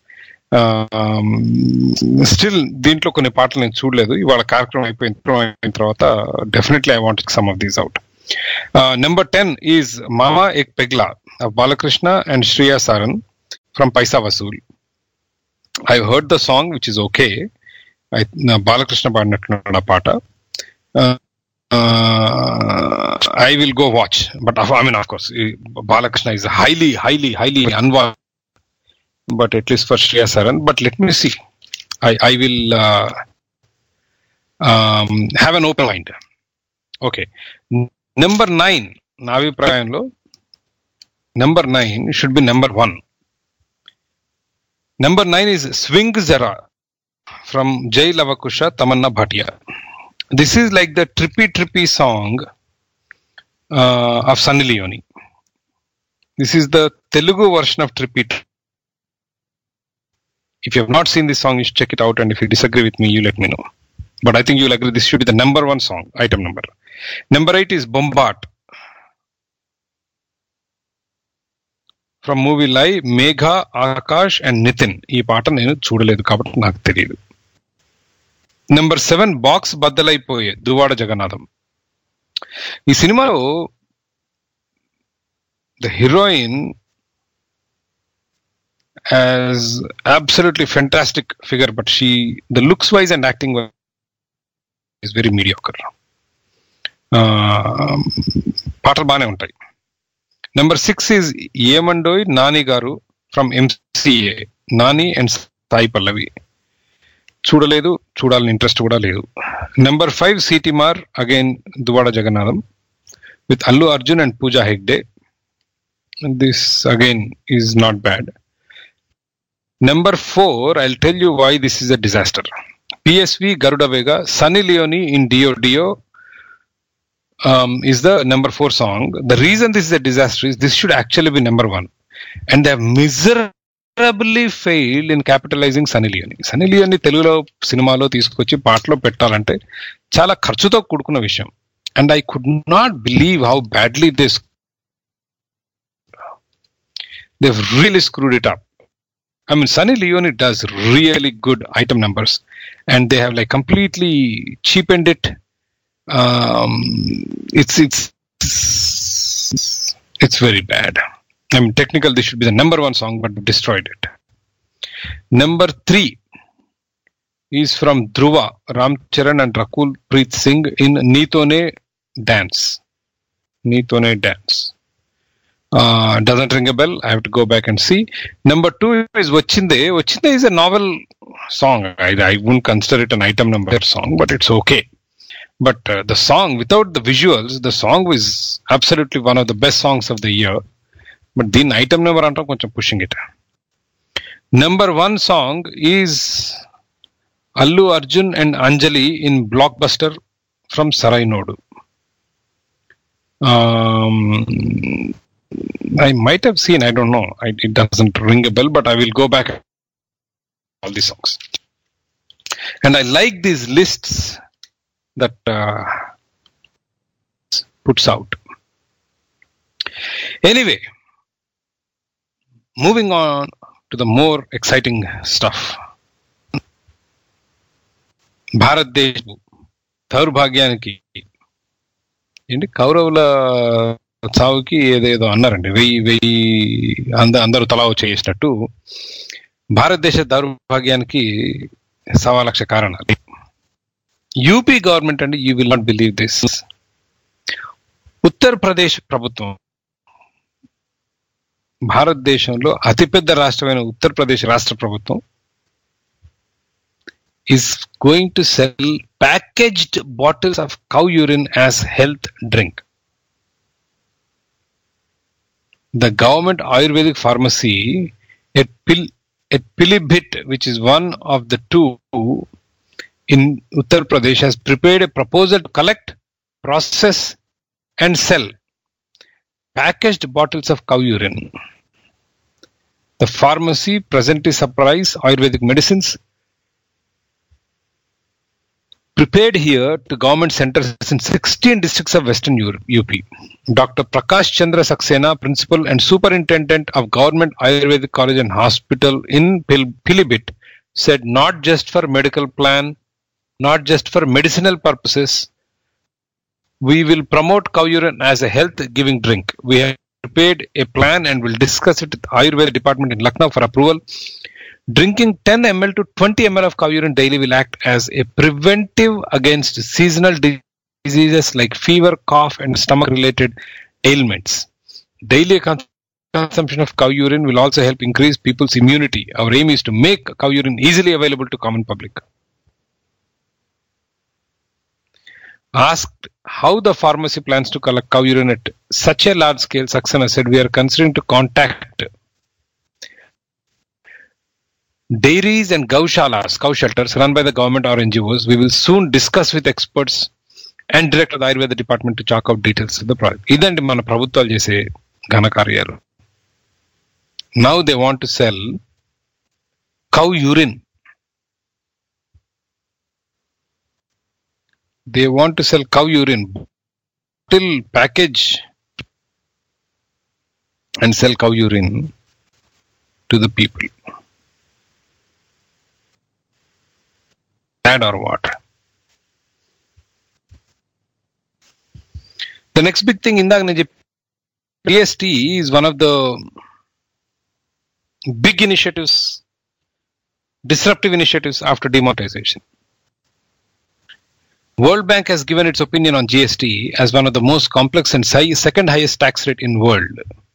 still దీంట్లో కొన్ని పాటలు నేను చూడలేదు. ఇవాళ కార్యక్రమం అయిపోయిన అయిన తర్వాత definitely I want some of these out. Number ten is మామా ఎక్ పెగ్లా of Balakrishna and Shriya Saran from Paisa Vasool. I heard the song which is okay. Balakrishna పాడినట్టున్నాడు ఆ పాట. I will go watch, but I mean of course Balakrishna is highly highly highly అన్వా, but at least for Shreya Saran. But let me see. I I will uh, um, have an open mind. Okay. N- number nine. Navi Prayanlo. Number nine should be number one. Number nine is Swing Zara from Jai Lavakusha Tamanna Bhatia. This is like the trippy trippy song uh, of Sunny Leone. This is the Telugu version of Trippy. If you have not seen this song, you should check it out. And if you disagree with me, you let me know. But I think you'll agree this should be the number one song, item number. Number eight is Bombard. From movie Lai, Megha, Akash and Nitin. Ee paata nenu chudaledu kabatti naaku teliyadu. Number seven, Box Baddalaipoye, Duvada Jagannathan. Ee cinemalo the heroine as absolutely fantastic figure, but she, the looks wise and acting wise, is very mediocre. Paatal baane untayi. Number six is Yemandoi Nani Garu from M C A. Nani and Sai Pallavi. Chudaledu, chudalani interest kuda ledu. Number five, C T Mar, again Duvada Jagannathan, with Allu Arjun and Pooja Hegde. This again is not bad. Number four, I'll tell you why this is a disaster. P S V Garuda Vega, Sunny Leone in Dio Dio um, is the number four song. The reason this is a disaster is this should actually be number one. And they have miserably failed in capitalizing Sunny Leone. Sunny Leone Telugulo సినిమాలో తీసుకొచ్చి పాటలో పెట్టాలంటే చాలా ఖర్చుతో కూడుకున్న విషయం. And I could not believe how badly this they've really screwed it up. I mean, Sunny Leone does really good item numbers, and they have like completely cheapened it. Um, it's it's it's very bad. I mean, technically, this should be the number one song, but they destroyed it. Number three is from Dhruva, Ram Charan and Rakul Preet Singh in Neetone Dance. Neetone Dance. Uh, doesn't ring a bell. I have to go back and see. Number two is Vachinde. Vachinde is a novel song. I, I wouldn't consider it an item number song, but it's okay. But uh, the song, without the visuals, the song was absolutely one of the best songs of the year. But the item number, I'm pushing it. Number one song is Allu Arjun and Anjali in Blockbuster from Sarai Nodu. Um, I might have seen, I don't know. I, it doesn't ring a bell, but I will go back all these songs. And I like these lists that uh, puts out. Anyway, moving on to the more exciting stuff. భారతదేశ దౌర్భాగ్యానికి ఏంటి కౌరవుల చావుకి ఏదేదో అన్నారండి, వెయ్యి వెయ్యి అంద అందరూ తలా చేసినట్టు భారతదేశ దౌర్భాగ్యానికి సవా లక్ష కారణాలు. యూపీ గవర్నమెంట్ అండి, you will not believe this. Uttar Pradesh ప్రభుత్వం, భారతదేశంలో అతిపెద్ద రాష్ట్రమైన ఉత్తరప్రదేశ్ రాష్ట్ర ప్రభుత్వం is going to sell packaged bottles of cow urine as health drink. The government Ayurvedic pharmacy at, Pil, at Pilibhit, which is one of the two in Uttar Pradesh, has prepared a proposal to collect, process and sell packaged bottles of cow urine. The pharmacy presently supplies Ayurvedic medicines prepared here to government centers in sixteen districts of Western U P. Doctor Prakash Chandra Saxena, Principal and Superintendent of Government Ayurvedic College and Hospital in Pil- Pilibhit, said not just for medical plan, not just for medicinal purposes, we will promote cow urine as a health-giving drink. We have prepared a plan and will discuss it with the Ayurveda department in Lucknow for approval. Drinking ten milliliters to twenty milliliters of cow urine daily will act as a preventive against seasonal diseases like fever, cough, and stomach-related ailments. Daily consumption of cow urine will also help increase people's immunity. Our aim is to make cow urine easily available to common public. Asked how the pharmacy plans to collect cow urine at such a large scale, Saxena said, we are considering to contact dairies and gaushalas, cow shelters run by the government or N G Os. We will soon discuss with experts and direct the Ayurveda department to chalk out details of the project. Idandi mana prabhutvalu chese ghana karyalu. Now they want to sell cow urine. They want to sell cow urine till package and sell cow urine to the people. Or what? The next big thing, G S T is one of the big initiatives, disruptive initiatives after demonetization. World Bank has given its opinion on G S T as one of the most complex and second highest tax rate in world.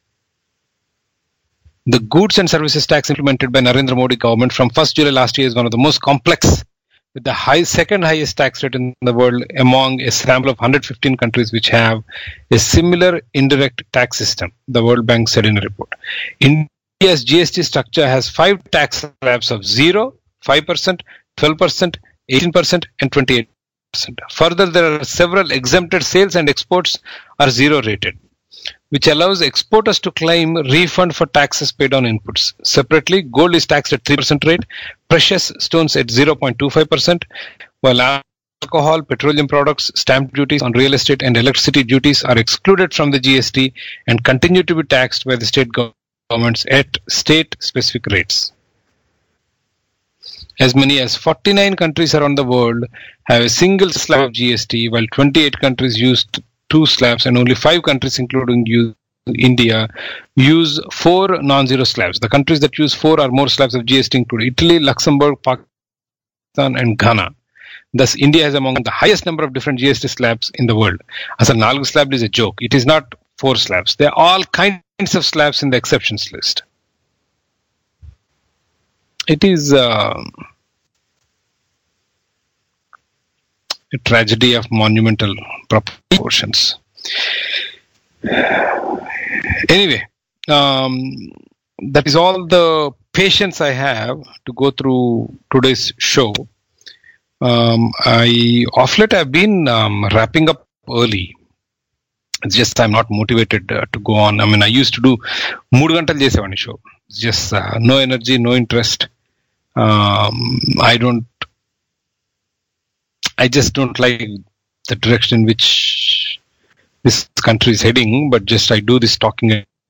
The goods and services tax implemented by Narendra Modi government from first July last year is one of the most complex, with the high, second highest tax rate in the world among a sample of one hundred fifteen countries which have a similar indirect tax system, the World Bank said in a report. India's G S T structure has five tax slabs of zero, five percent, twelve percent, eighteen percent and twenty-eight percent. Further, there are several exempted sales and exports are zero rated, which allows exporters to claim refund for taxes paid on inputs. Separately, gold is taxed at three percent rate, precious stones at zero point two five percent, while alcohol, petroleum products, stamp duties on real estate and electricity duties are excluded from the G S T and continue to be taxed by the state governments at state-specific rates. As many as forty-nine countries around the world have a single slab of G S T, while twenty-eight countries use two slabs and only five countries, including India, use four non-zero slabs. The countries that use four or more slabs of G S T include Italy, Luxembourg, Pakistan, and Ghana. Thus, India has among the highest number of different G S T slabs in the world. As a Nalgu slab is a joke. It is not four slabs. There are all kinds of slabs in the exceptions list. It is uh, a tragedy of monumental proportions. Anyway, um, that is all the patience I have to go through today's show. Um, I off late I've been um, wrapping up early. It's just I'm not motivated uh, to go on. I mean, I used to do మూడు గంటలు చేసేవాడిని show. Just uh, no energy, no interest. Um, I don't. I just don't like the direction in which this country is heading. But just I do this talking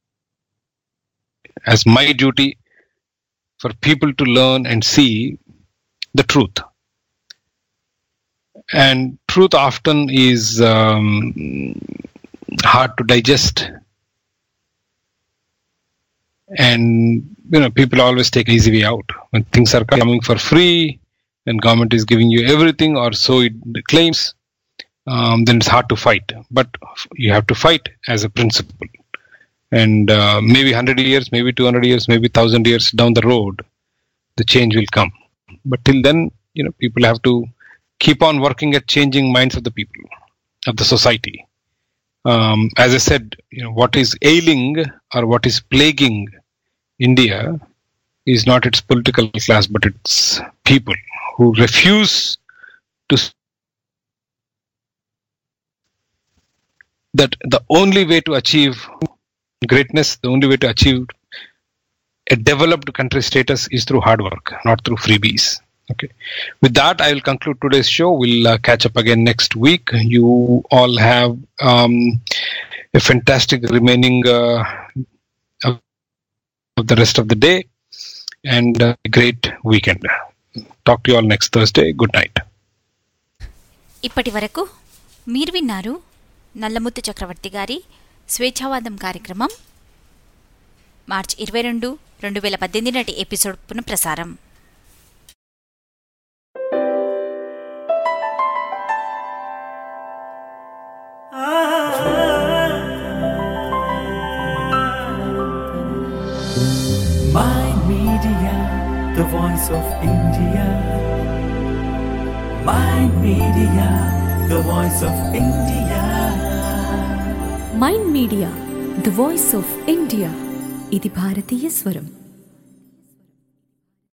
as my duty for people to learn and see the truth. And truth often is um, hard to digest. And, you know, people always take easy way out. When things are coming for free, when government is giving you everything, or so it claims, um, then it's hard to fight. But you have to fight as a principle. And uh, maybe one hundred years, maybe two hundred years, maybe one thousand years down the road, the change will come. But till then, you know, people have to keep on working at changing minds of the people, of the society. Um, as I said, you know, what is ailing or what is plaguing India is not its political class, but its people who refuse to s- that the only way to achieve greatness, the only way to achieve a developed country status is through hard work, not through freebies. Okay. With that, I will conclude today's show. We'll uh, catch up again next week. You all have um, a fantastic remaining uh, of of the rest of the day and uh, a great weekend. Talk to you all next Thursday. Good night. ఇప్పటి వరకు మీరు విన్నారు నల్లముత్తు చక్రవర్తి గారి స్వేచ్ఛావాదం కార్యక్రమం మార్చి ఇరవై రెండు రెండు వేల పద్దెనిమిది నాటి ఎపిసోడ్ పునఃప్రసారం. Mind Media, the voice of India. Mind Media, the voice of India. Mind media the voice of India ఇది భారతీయ స్వరం.